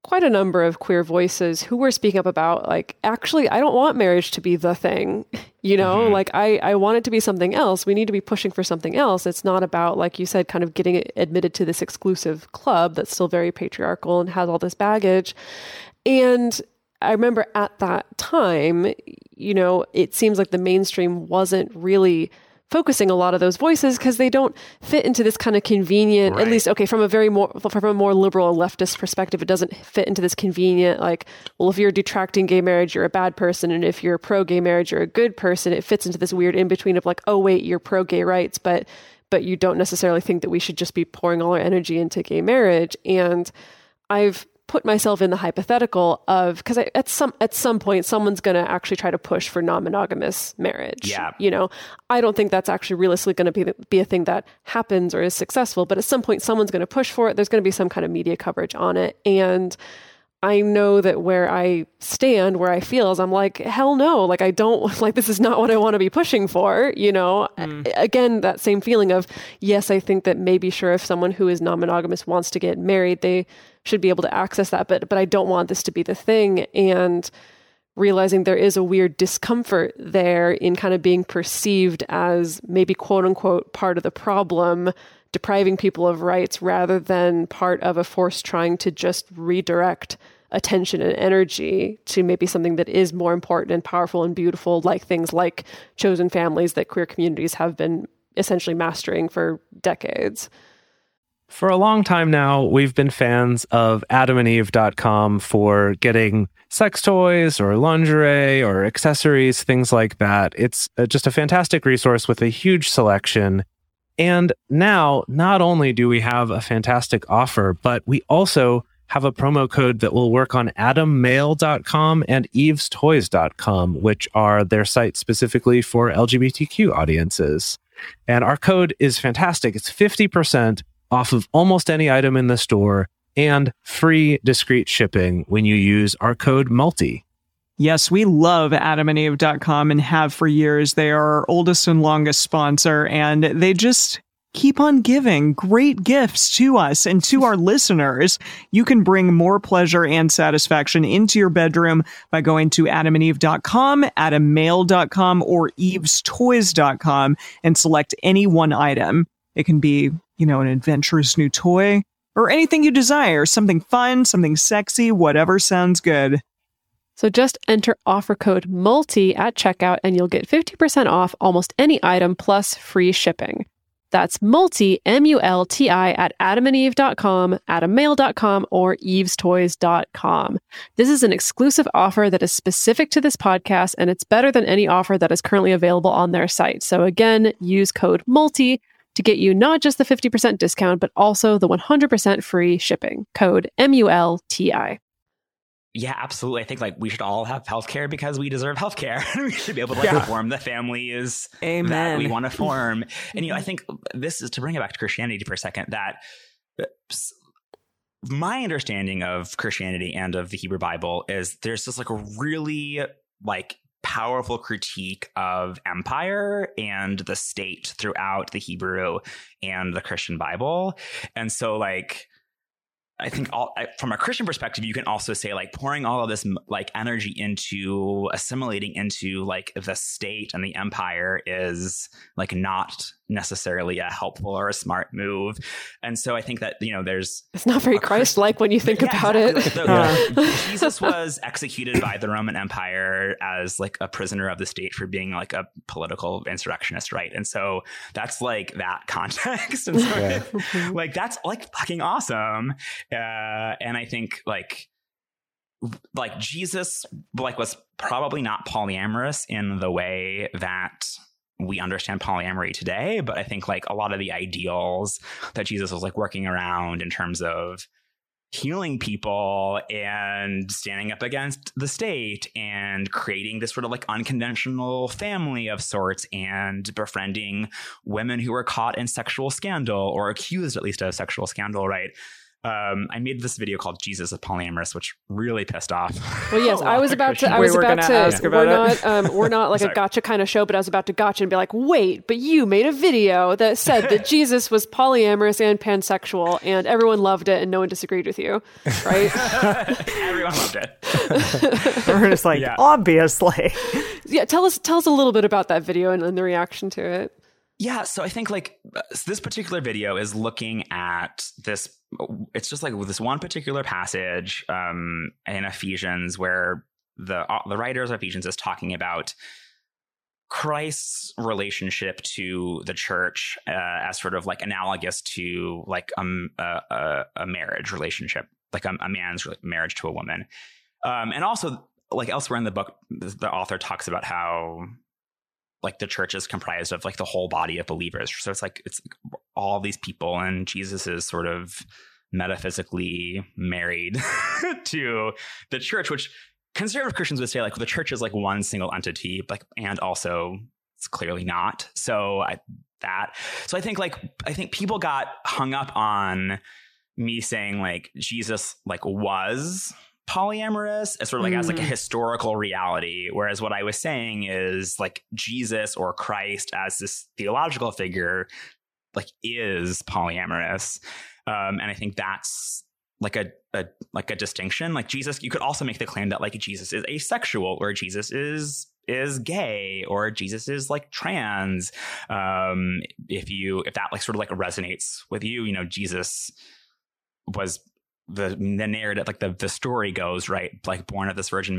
quite a number of queer voices who were speaking up about, like, actually, I don't want marriage to be the thing, you know, like I want it to be something else. We need to be pushing for something else. It's not about, like you said, kind of getting admitted to this exclusive club that's still very patriarchal and has all this baggage. And I remember at that time, you know, it seems like the mainstream wasn't really focusing a lot of those voices because they don't fit into this kind of convenient, at least, okay, from a more liberal leftist perspective, it doesn't fit into this convenient, like, well, if you're detracting gay marriage, you're a bad person. And if you're pro-gay marriage, you're a good person. It fits into this weird in-between of like, oh, wait, you're pro-gay rights, but you don't necessarily think that we should just be pouring all our energy into gay marriage. And I've put myself in the hypothetical of, because at some point someone's going to actually try to push for non-monogamous marriage. Yeah. You know, I don't think that's actually realistically going to be a thing that happens or is successful, but at some point someone's going to push for it. There's going to be some kind of media coverage on it. And I know that where I stand, where I feel is I'm like, hell no, like I don't, like this is not what I want to be pushing for, you know? Again, that same feeling of, yes, I think that maybe sure if someone who is non-monogamous wants to get married, they should be able to access that, but I don't want this to be the thing. And realizing there is a weird discomfort there in kind of being perceived as maybe quote unquote part of the problem, depriving people of rights rather than part of a force trying to just redirect attention and energy to maybe something that is more important and powerful and beautiful, like things like chosen families that queer communities have been essentially mastering for decades. For a long time now, we've been fans of AdamandEve.com for getting sex toys or lingerie or accessories, things like that. It's just a fantastic resource with a huge selection. And now, not only do we have a fantastic offer, but we also have a promo code that will work on AdamMail.com and EvesToys.com, which are their sites specifically for LGBTQ audiences. And our code is fantastic. It's 50% off of almost any item in the store and free discreet shipping when you use our code MULTI. Yes, we love AdamandEve.com and have for years. They are our oldest and longest sponsor, and they just keep on giving great gifts to us and to our listeners. You can bring more pleasure and satisfaction into your bedroom by going to AdamandEve.com, AdamMail.com, or EvesToys.com and select any one item. It can be, you know, an adventurous new toy or anything you desire, something fun, something sexy, whatever sounds good. So just enter offer code MULTI at checkout and you'll get 50% off almost any item plus free shipping. That's MULTI, M-U-L-T-I, at AdamandEve.com, AdamMail.com, or EvesToys.com. This is an exclusive offer that is specific to this podcast, and it's better than any offer that is currently available on their site. So again, use code MULTI to get you not just the 50% discount, but also the 100% free shipping. Code MULTI. Yeah, absolutely. I think like we should all have healthcare because we deserve healthcare. We should be able to like form the families that we want to form. And, you know, I think this is to bring it back to Christianity for a second, that my understanding of Christianity and of the Hebrew Bible is there's just like a really like powerful critique of empire and the state throughout the Hebrew and the Christian Bible. And so like, I think from a Christian perspective, you can also say like pouring all of this like energy into assimilating into like the state and the empire is like not necessarily a helpful or a smart move. And so I think that, you know, it's not very Christ-like when you think about it. Jesus was executed by the Roman Empire as like a prisoner of the state for being like a political insurrectionist, right? And so that's like that context. And so like that's like fucking awesome. And I think like Jesus like was probably not polyamorous in the way that we understand polyamory today, but I think like a lot of the ideals that Jesus was like working around in terms of healing people and standing up against the state and creating this sort of like unconventional family of sorts and befriending women who were caught in sexual scandal or accused at least of sexual scandal, right? I made this video called Jesus is Polyamorous, which really pissed off. Well, yes, I was about to. We're not like a gotcha kind of show, but I was about to gotcha and be like, wait, but you made a video that said that Jesus was polyamorous and pansexual, and everyone loved it, and no one disagreed with you, right? Everyone loved it. We're just like, obviously. Yeah, tell us a little bit about that video and the reaction to it. Yeah, so I think like this particular video is looking at this. It's just like this one particular passage in Ephesians where the writers of Ephesians is talking about Christ's relationship to the church as sort of like analogous to like a marriage relationship, like a man's marriage to a woman, and also like elsewhere in the book, the author talks about how like the church is comprised of like the whole body of believers. So it's like all these people, and Jesus is sort of metaphysically married to the church, which conservative Christians would say like the church is like one single entity, like, and also it's clearly not. So I think people got hung up on me saying like Jesus like was polyamorous as sort of like as like a historical reality, whereas what I was saying is like Jesus or Christ as this theological figure like is polyamorous, and I think that's like a distinction. Like Jesus, you could also make the claim that like Jesus is asexual, or Jesus is gay, or Jesus is like trans. If that like sort of like resonates with you, you know, Jesus was the narrative, like the story goes, right, like born of this Virgin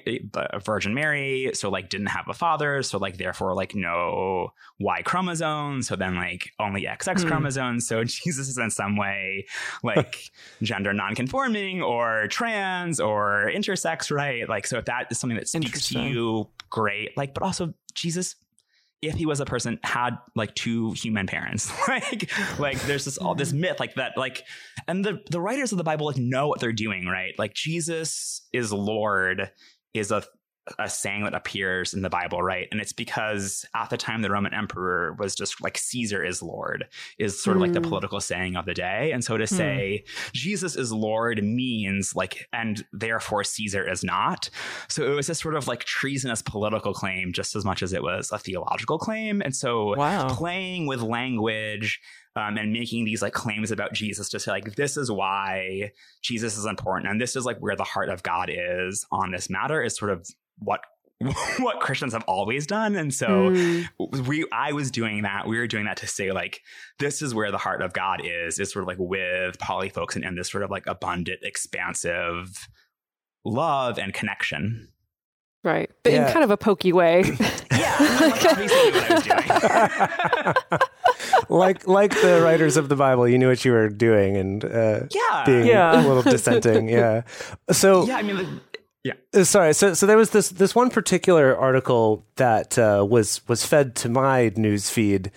Mary, so like didn't have a father, so like therefore like no Y chromosome, so then like only XX chromosomes, so Jesus is in some way like gender non-conforming or trans or intersex, right? Like, so if that is something that speaks to you, great. Like, but also Jesus, if he was a person, had like two human parents, like there's this myth like that, like, and the writers of the Bible like know what they're doing, right? Like Jesus is Lord is a saying that appears in the Bible, right? And it's because at the time the Roman emperor was just like Caesar is Lord is sort of like the political saying of the day. And so to say Jesus is Lord means like, and therefore Caesar is not. So it was this sort of like treasonous political claim just as much as it was a theological claim. And so playing with language and making these like claims about Jesus to say like, this is why Jesus is important, and this is like where the heart of God is on this matter, is sort of what Christians have always done. And so I was doing that. We were doing that to say like, this is where the heart of God is sort of like with poly folks and this sort of like abundant, expansive love and connection. Right. But in kind of a pokey way. Yeah. That's obviously what I was doing. like the writers of the Bible, you knew what you were doing and being a little dissenting. Yeah. So yeah, I mean, sorry. So there was this one particular article that was fed to my news feed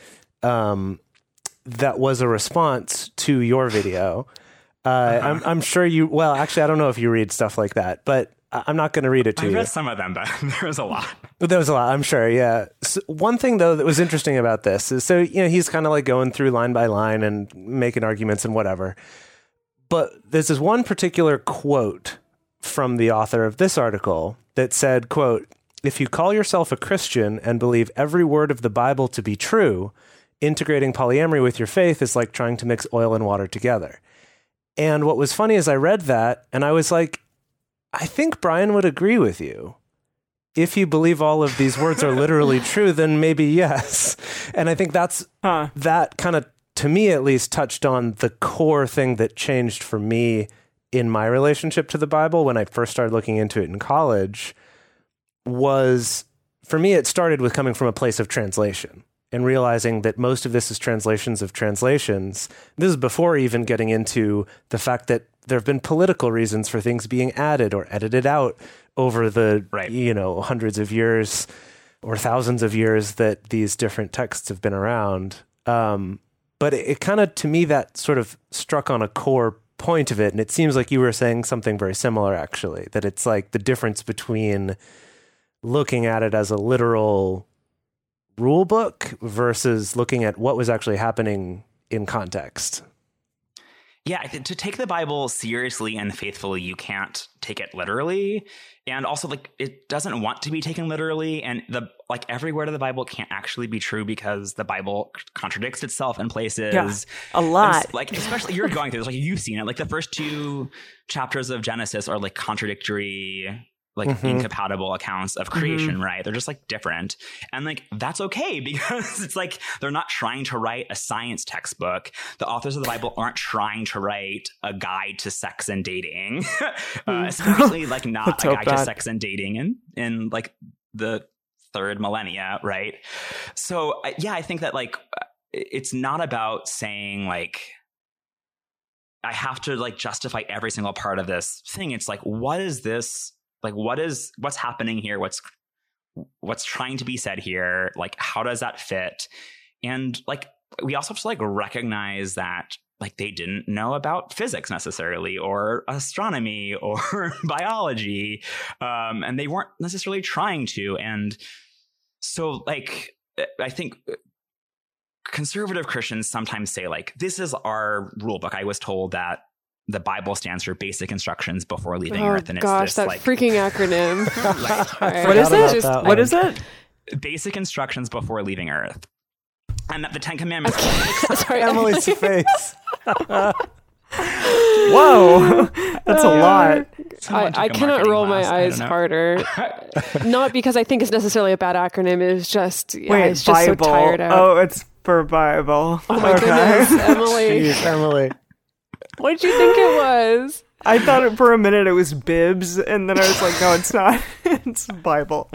that was a response to your video. I'm sure you. Well, actually, I don't know if you read stuff like that, but I'm not going to read it to you. I read some of them, but there was a lot. There was a lot, I'm sure. Yeah. So one thing though that was interesting about this is, so you know, he's kind of like going through line by line and making arguments and whatever. But there's this one particular quote from the author of this article that said, quote, "If you call yourself a Christian and believe every word of the Bible to be true, integrating polyamory with your faith is like trying to mix oil and water together." And what was funny is I read that and I was like, I think Brian would agree with you. If you believe all of these words are literally true, then maybe yes. And I think that's that kind of, to me at least, touched on the core thing that changed for me in my relationship to the Bible when I first started looking into it in college. Was, for me, it started with coming from a place of translation and realizing that most of this is translations of translations. This is before even getting into the fact that there have been political reasons for things being added or edited out over the, hundreds of years or thousands of years that these different texts have been around. But it kind of, to me, that sort of struck on a core point of it. And it seems like you were saying something very similar, actually, that it's like the difference between looking at it as a literal rule book versus looking at what was actually happening in context. Yeah, to take the Bible seriously and faithfully, you can't take it literally. And also, like, it doesn't want to be taken literally. And every word of the Bible can't actually be true because the Bible contradicts itself in places. Yeah, a lot. And, like, especially you're going through this, like, you've seen it. Like, the first 2 chapters of Genesis are like contradictory, like incompatible accounts of creation, right? They're just like different. And like, that's okay because it's like, they're not trying to write a science textbook. The authors of the Bible aren't trying to write a guide to sex and dating, especially like not a guide to sex and dating in like the 3rd millennia, right? So yeah, I think that like, it's not about saying like, I have to like justify every single part of this thing. It's like, what is this? Like, what's happening here? What's trying to be said here? Like, how does that fit? And like, we also have to like recognize that like they didn't know about physics necessarily or astronomy or biology. And they weren't necessarily trying to. And so like, I think conservative Christians sometimes say like, this is our rule book. I was told that the Bible stands for basic instructions before leaving Earth. And gosh, it's this, that like, freaking acronym. Right. What is it? What is it? Basic instructions before leaving Earth. And that the 10 Commandments. Sorry, Emily's face. Whoa, that's a lot. I cannot roll my eyes harder. Not because I think it's necessarily a bad acronym. It's just, Wait, it's just Bible. so tired out. Oh, it's for Bible. Oh my goodness, Emily. Jeez, Emily. What did you think it was? I thought for a minute it was bibs, and then I was like, no, it's not. It's Bible.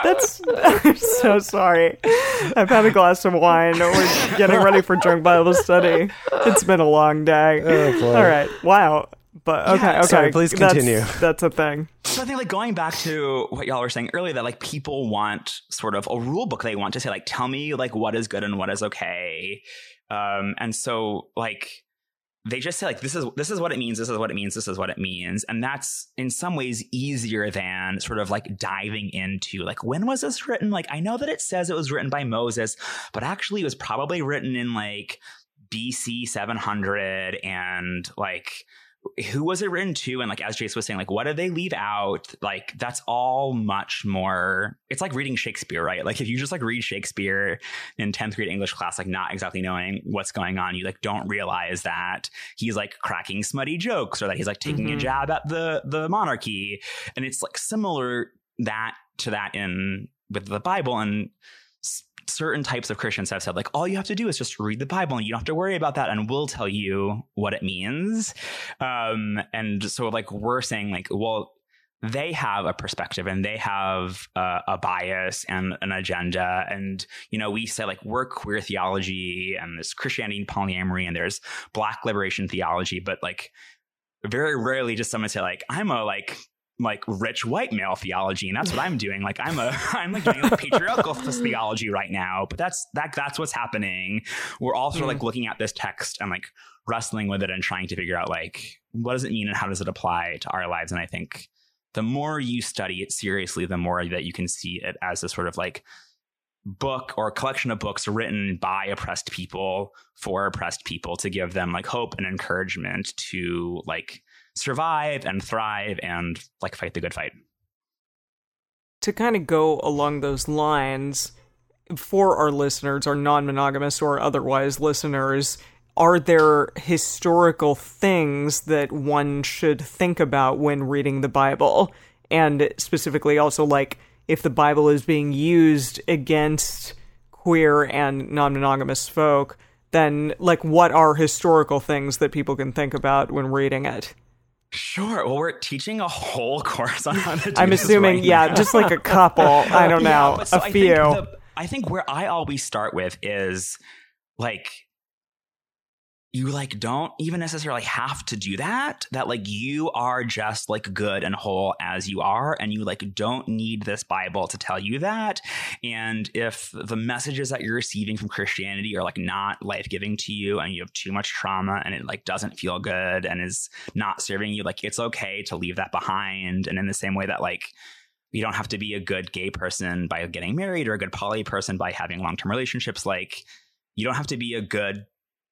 I'm so sorry. I've had a glass of wine. We're getting ready for drunk Bible study. It's been a long day. Oh, boy. All right. Wow. But okay. Sorry, please continue. That's a thing. So I think like going back to what y'all were saying earlier, that like people want sort of a rule book. They want to say like, tell me like what is good and what is okay. And so like, they just say like, this is what it means. This is what it means. This is what it means. And that's in some ways easier than sort of like diving into like, when was this written? Like, I know that it says it was written by Moses, but actually it was probably written in like BC 700 and like, who was it written to? And like, as Jace was saying, like, what did they leave out? Like, that's all much more, it's like reading Shakespeare, right? Like if you just like read Shakespeare in 10th grade English class, like not exactly knowing what's going on, you like don't realize that he's like cracking smutty jokes or that he's like taking a jab at the monarchy. And it's like similar to that with the Bible. And certain types of Christians have said like, all you have to do is just read the Bible and you don't have to worry about that. And we'll tell you what it means. And so like, we're saying like, well, they have a perspective and they have a bias and an agenda. And, you know, we say like, we're queer theology and there's Christianity and polyamory and there's Black liberation theology. But like very rarely does someone say like, I'm a like rich white male theology, and that's what I'm doing. Like I'm like doing like patriarchal theology right now, but that's what's happening. We're all sort of like looking at this text and like wrestling with it and trying to figure out like, what does it mean and how does it apply to our lives? And I think the more you study it seriously, the more that you can see it as a sort of like book or a collection of books written by oppressed people for oppressed people to give them like hope and encouragement to like survive and thrive and like fight the good fight. To kind of go along those lines, for our listeners, our non-monogamous or otherwise listeners, are there historical things that one should think about when reading the Bible? And specifically also like if the Bible is being used against queer and non-monogamous folk, then like what are historical things that people can think about when reading it? Sure. Well, we're teaching a whole course on how to do I'm this assuming, right yeah, now. just like a couple. I don't know, but so a few. I think where I always start with is like, you like don't even necessarily have to do that like you are just like good and whole as you are, and you like don't need this Bible to tell you that. And if the messages that you're receiving from Christianity are like not life-giving to you and you have too much trauma and it like doesn't feel good and is not serving you, like it's okay to leave that behind. And in the same way that like you don't have to be a good gay person by getting married or a good poly person by having long-term relationships, like you don't have to be a good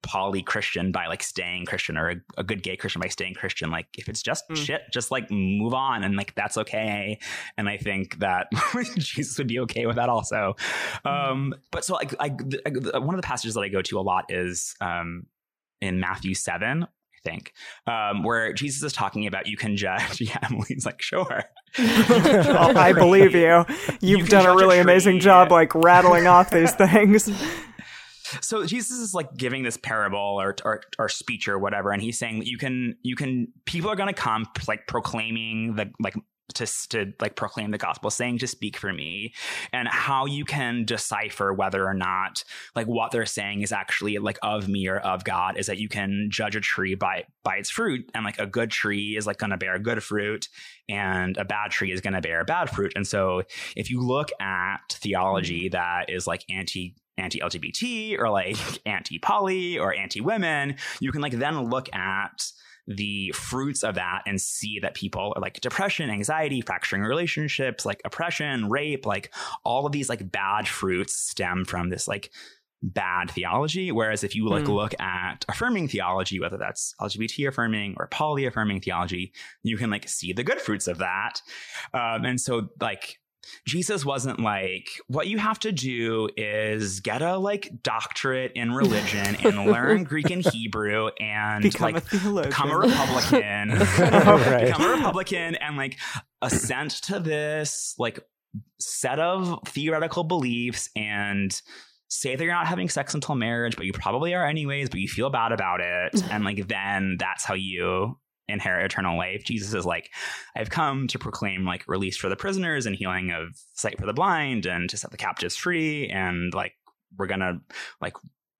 poly Christian by like staying Christian, or a good gay Christian by staying Christian. Like if it's just shit, just like move on, and like that's okay. And I think that Jesus would be okay with that also. But so like one of the passages that I go to a lot is in Matthew 7. I think, where Jesus is talking about you can judge. Yeah, Emily's like, sure. Oh, I believe you. You've done a really amazing job, like rattling off these things. So Jesus is like giving this parable or speech or whatever, and he's saying that you can people are going to come like proclaiming the like to like proclaim the gospel, saying to speak for me, and how you can decipher whether or not like what they're saying is actually like of me or of God is that you can judge a tree by its fruit, and like a good tree is like going to bear good fruit and a bad tree is going to bear bad fruit. And so if you look at theology that is like anti-LGBT or like anti-poly or anti-women, you can like then look at the fruits of that and see that people are like depression, anxiety, fracturing relationships, like oppression, rape, like all of these like bad fruits stem from this like bad theology. Whereas if you like look at affirming theology, whether that's LGBT affirming or poly affirming theology, you can like see the good fruits of that. And so like Jesus wasn't like, what you have to do is get a like doctorate in religion and learn Greek and Hebrew and become like become a Republican, become a Republican and like assent to this like set of theoretical beliefs and say that you're not having sex until marriage, but you probably are anyways, but you feel bad about it. And like, then that's how you inherit eternal life. Jesus is like, I've come to proclaim like release for the prisoners and healing of sight for the blind and to set the captives free. And like, we're going to like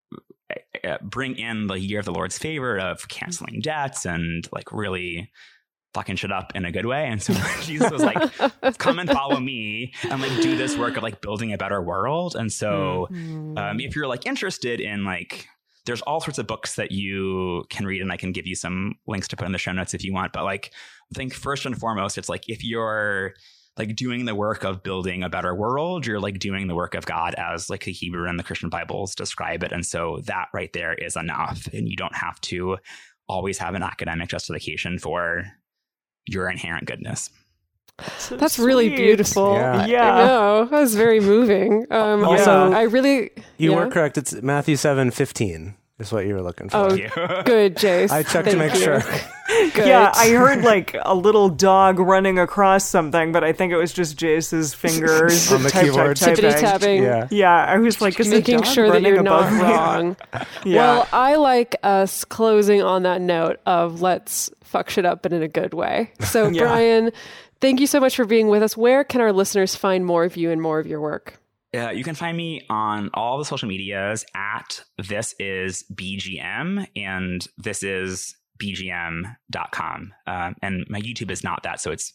bring in the year of the Lord's favor of canceling debts and like really fucking shit up in a good way. And so Jesus was like, come and follow me and like do this work of like building a better world. And so if you're like interested in like, there's all sorts of books that you can read, and I can give you some links to put in the show notes if you want. But like, I think first and foremost, it's like if you're like doing the work of building a better world, you're like doing the work of God as like the Hebrew and the Christian Bibles describe it. And so that right there is enough. And you don't have to always have an academic justification for your inherent goodness. That's really beautiful. Yeah. I know. That was very moving. Also, I really... You were correct. It's Matthew 7:15 is what you were looking for. Oh, good, Jace. I checked to make sure. Good. Yeah, I heard like a little dog running across something, but I think it was just Jace's fingers on the keyboard. Tippity tapping. Yeah, I was like, is making sure that you're not wrong. Well, I like us closing on that note of let's fuck shit up, but in a good way. So, Brian, thank you so much for being with us. Where can our listeners find more of you and more of your work? You can find me on all the social medias at This Is BGM, and this is BGM.com. And my YouTube is not that, so it's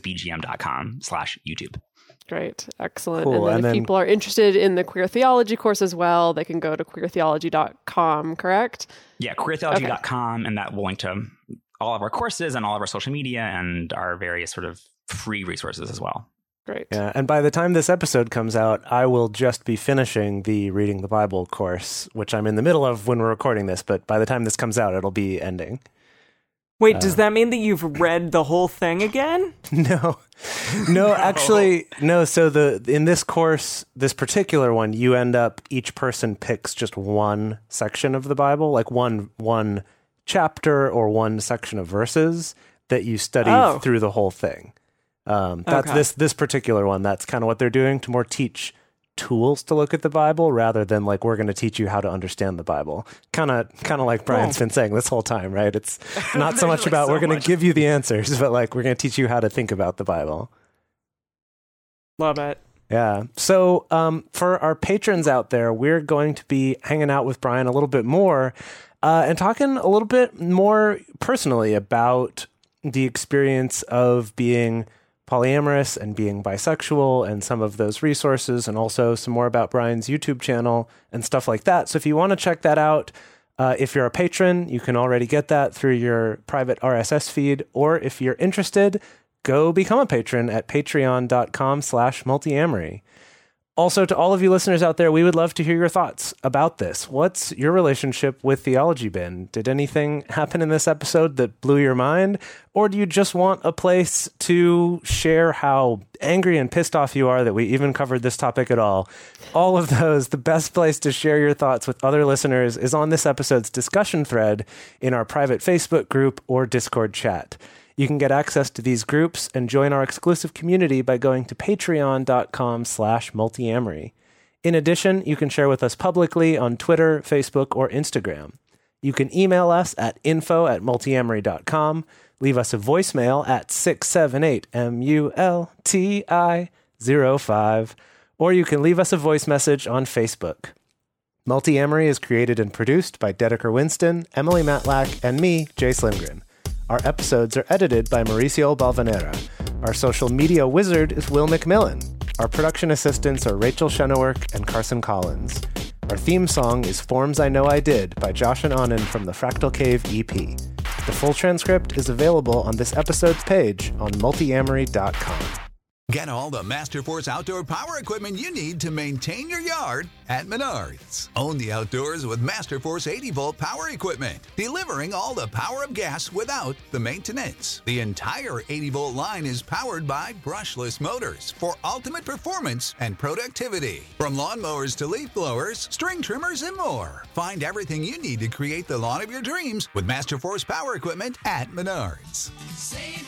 thisisbgm.com/YouTube. Great. Excellent. Cool. And then if people are interested in the queer theology course as well, they can go to queertheology.com, correct? Yeah, queertheology.com, and that will link to all of our courses and all of our social media and our various sort of free resources as well. Great. Yeah, and by the time this episode comes out, I will just be finishing the Reading the Bible course, which I'm in the middle of when we're recording this, but by the time this comes out, it'll be ending. Wait, does that mean that you've read the whole thing again? No, actually, no. So in this course, this particular one, you end up, each person picks just one section of the Bible, like one chapter or one section of verses that you study through the whole thing. That's this particular one. That's kind of what they're doing to more teach tools to look at the Bible rather than like, we're going to teach you how to understand the Bible. Kind of like Brian's been saying this whole time, right? It's not so much like about we're going to give you the answers, but like, we're going to teach you how to think about the Bible. Love it. Yeah. So for our patrons out there, we're going to be hanging out with Brian a little bit more and talking a little bit more personally about the experience of being polyamorous and being bisexual and some of those resources, and also some more about Brian's YouTube channel and stuff like that. So if you want to check that out, if you're a patron, you can already get that through your private RSS feed, or if you're interested, go become a patron at patreon.com/multiamory. Also, to all of you listeners out there, we would love to hear your thoughts about this. What's your relationship with Theology Bin? Did anything happen in this episode that blew your mind? Or do you just want a place to share how angry and pissed off you are that we even covered this topic at all? All of those, the best place to share your thoughts with other listeners is on this episode's discussion thread in our private Facebook group or Discord chat. You can get access to these groups and join our exclusive community by going to patreon.com/multiamory. In addition, you can share with us publicly on Twitter, Facebook, or Instagram. You can email us at info@multiamory.com, leave us a voicemail at 678-MULTI-05, or you can leave us a voice message on Facebook. Multiamory is created and produced by Dedeker Winston, Emily Matlack, and me, Jace Lindgren. Our episodes are edited by Mauricio Balvanera. Our social media wizard is Will McMillan. Our production assistants are Rachel Shenowork and Carson Collins. Our theme song is Forms I Know I Did by Josh and Anand from the Fractal Cave EP. The full transcript is available on this episode's page on multiamory.com. Get all the Masterforce outdoor power equipment you need to maintain your yard at Menards. Own the outdoors with Masterforce 80-volt power equipment, delivering all the power of gas without the maintenance. The entire 80-volt line is powered by brushless motors for ultimate performance and productivity. From lawnmowers to leaf blowers, string trimmers, and more. Find everything you need to create the lawn of your dreams with Masterforce power equipment at Menards. Save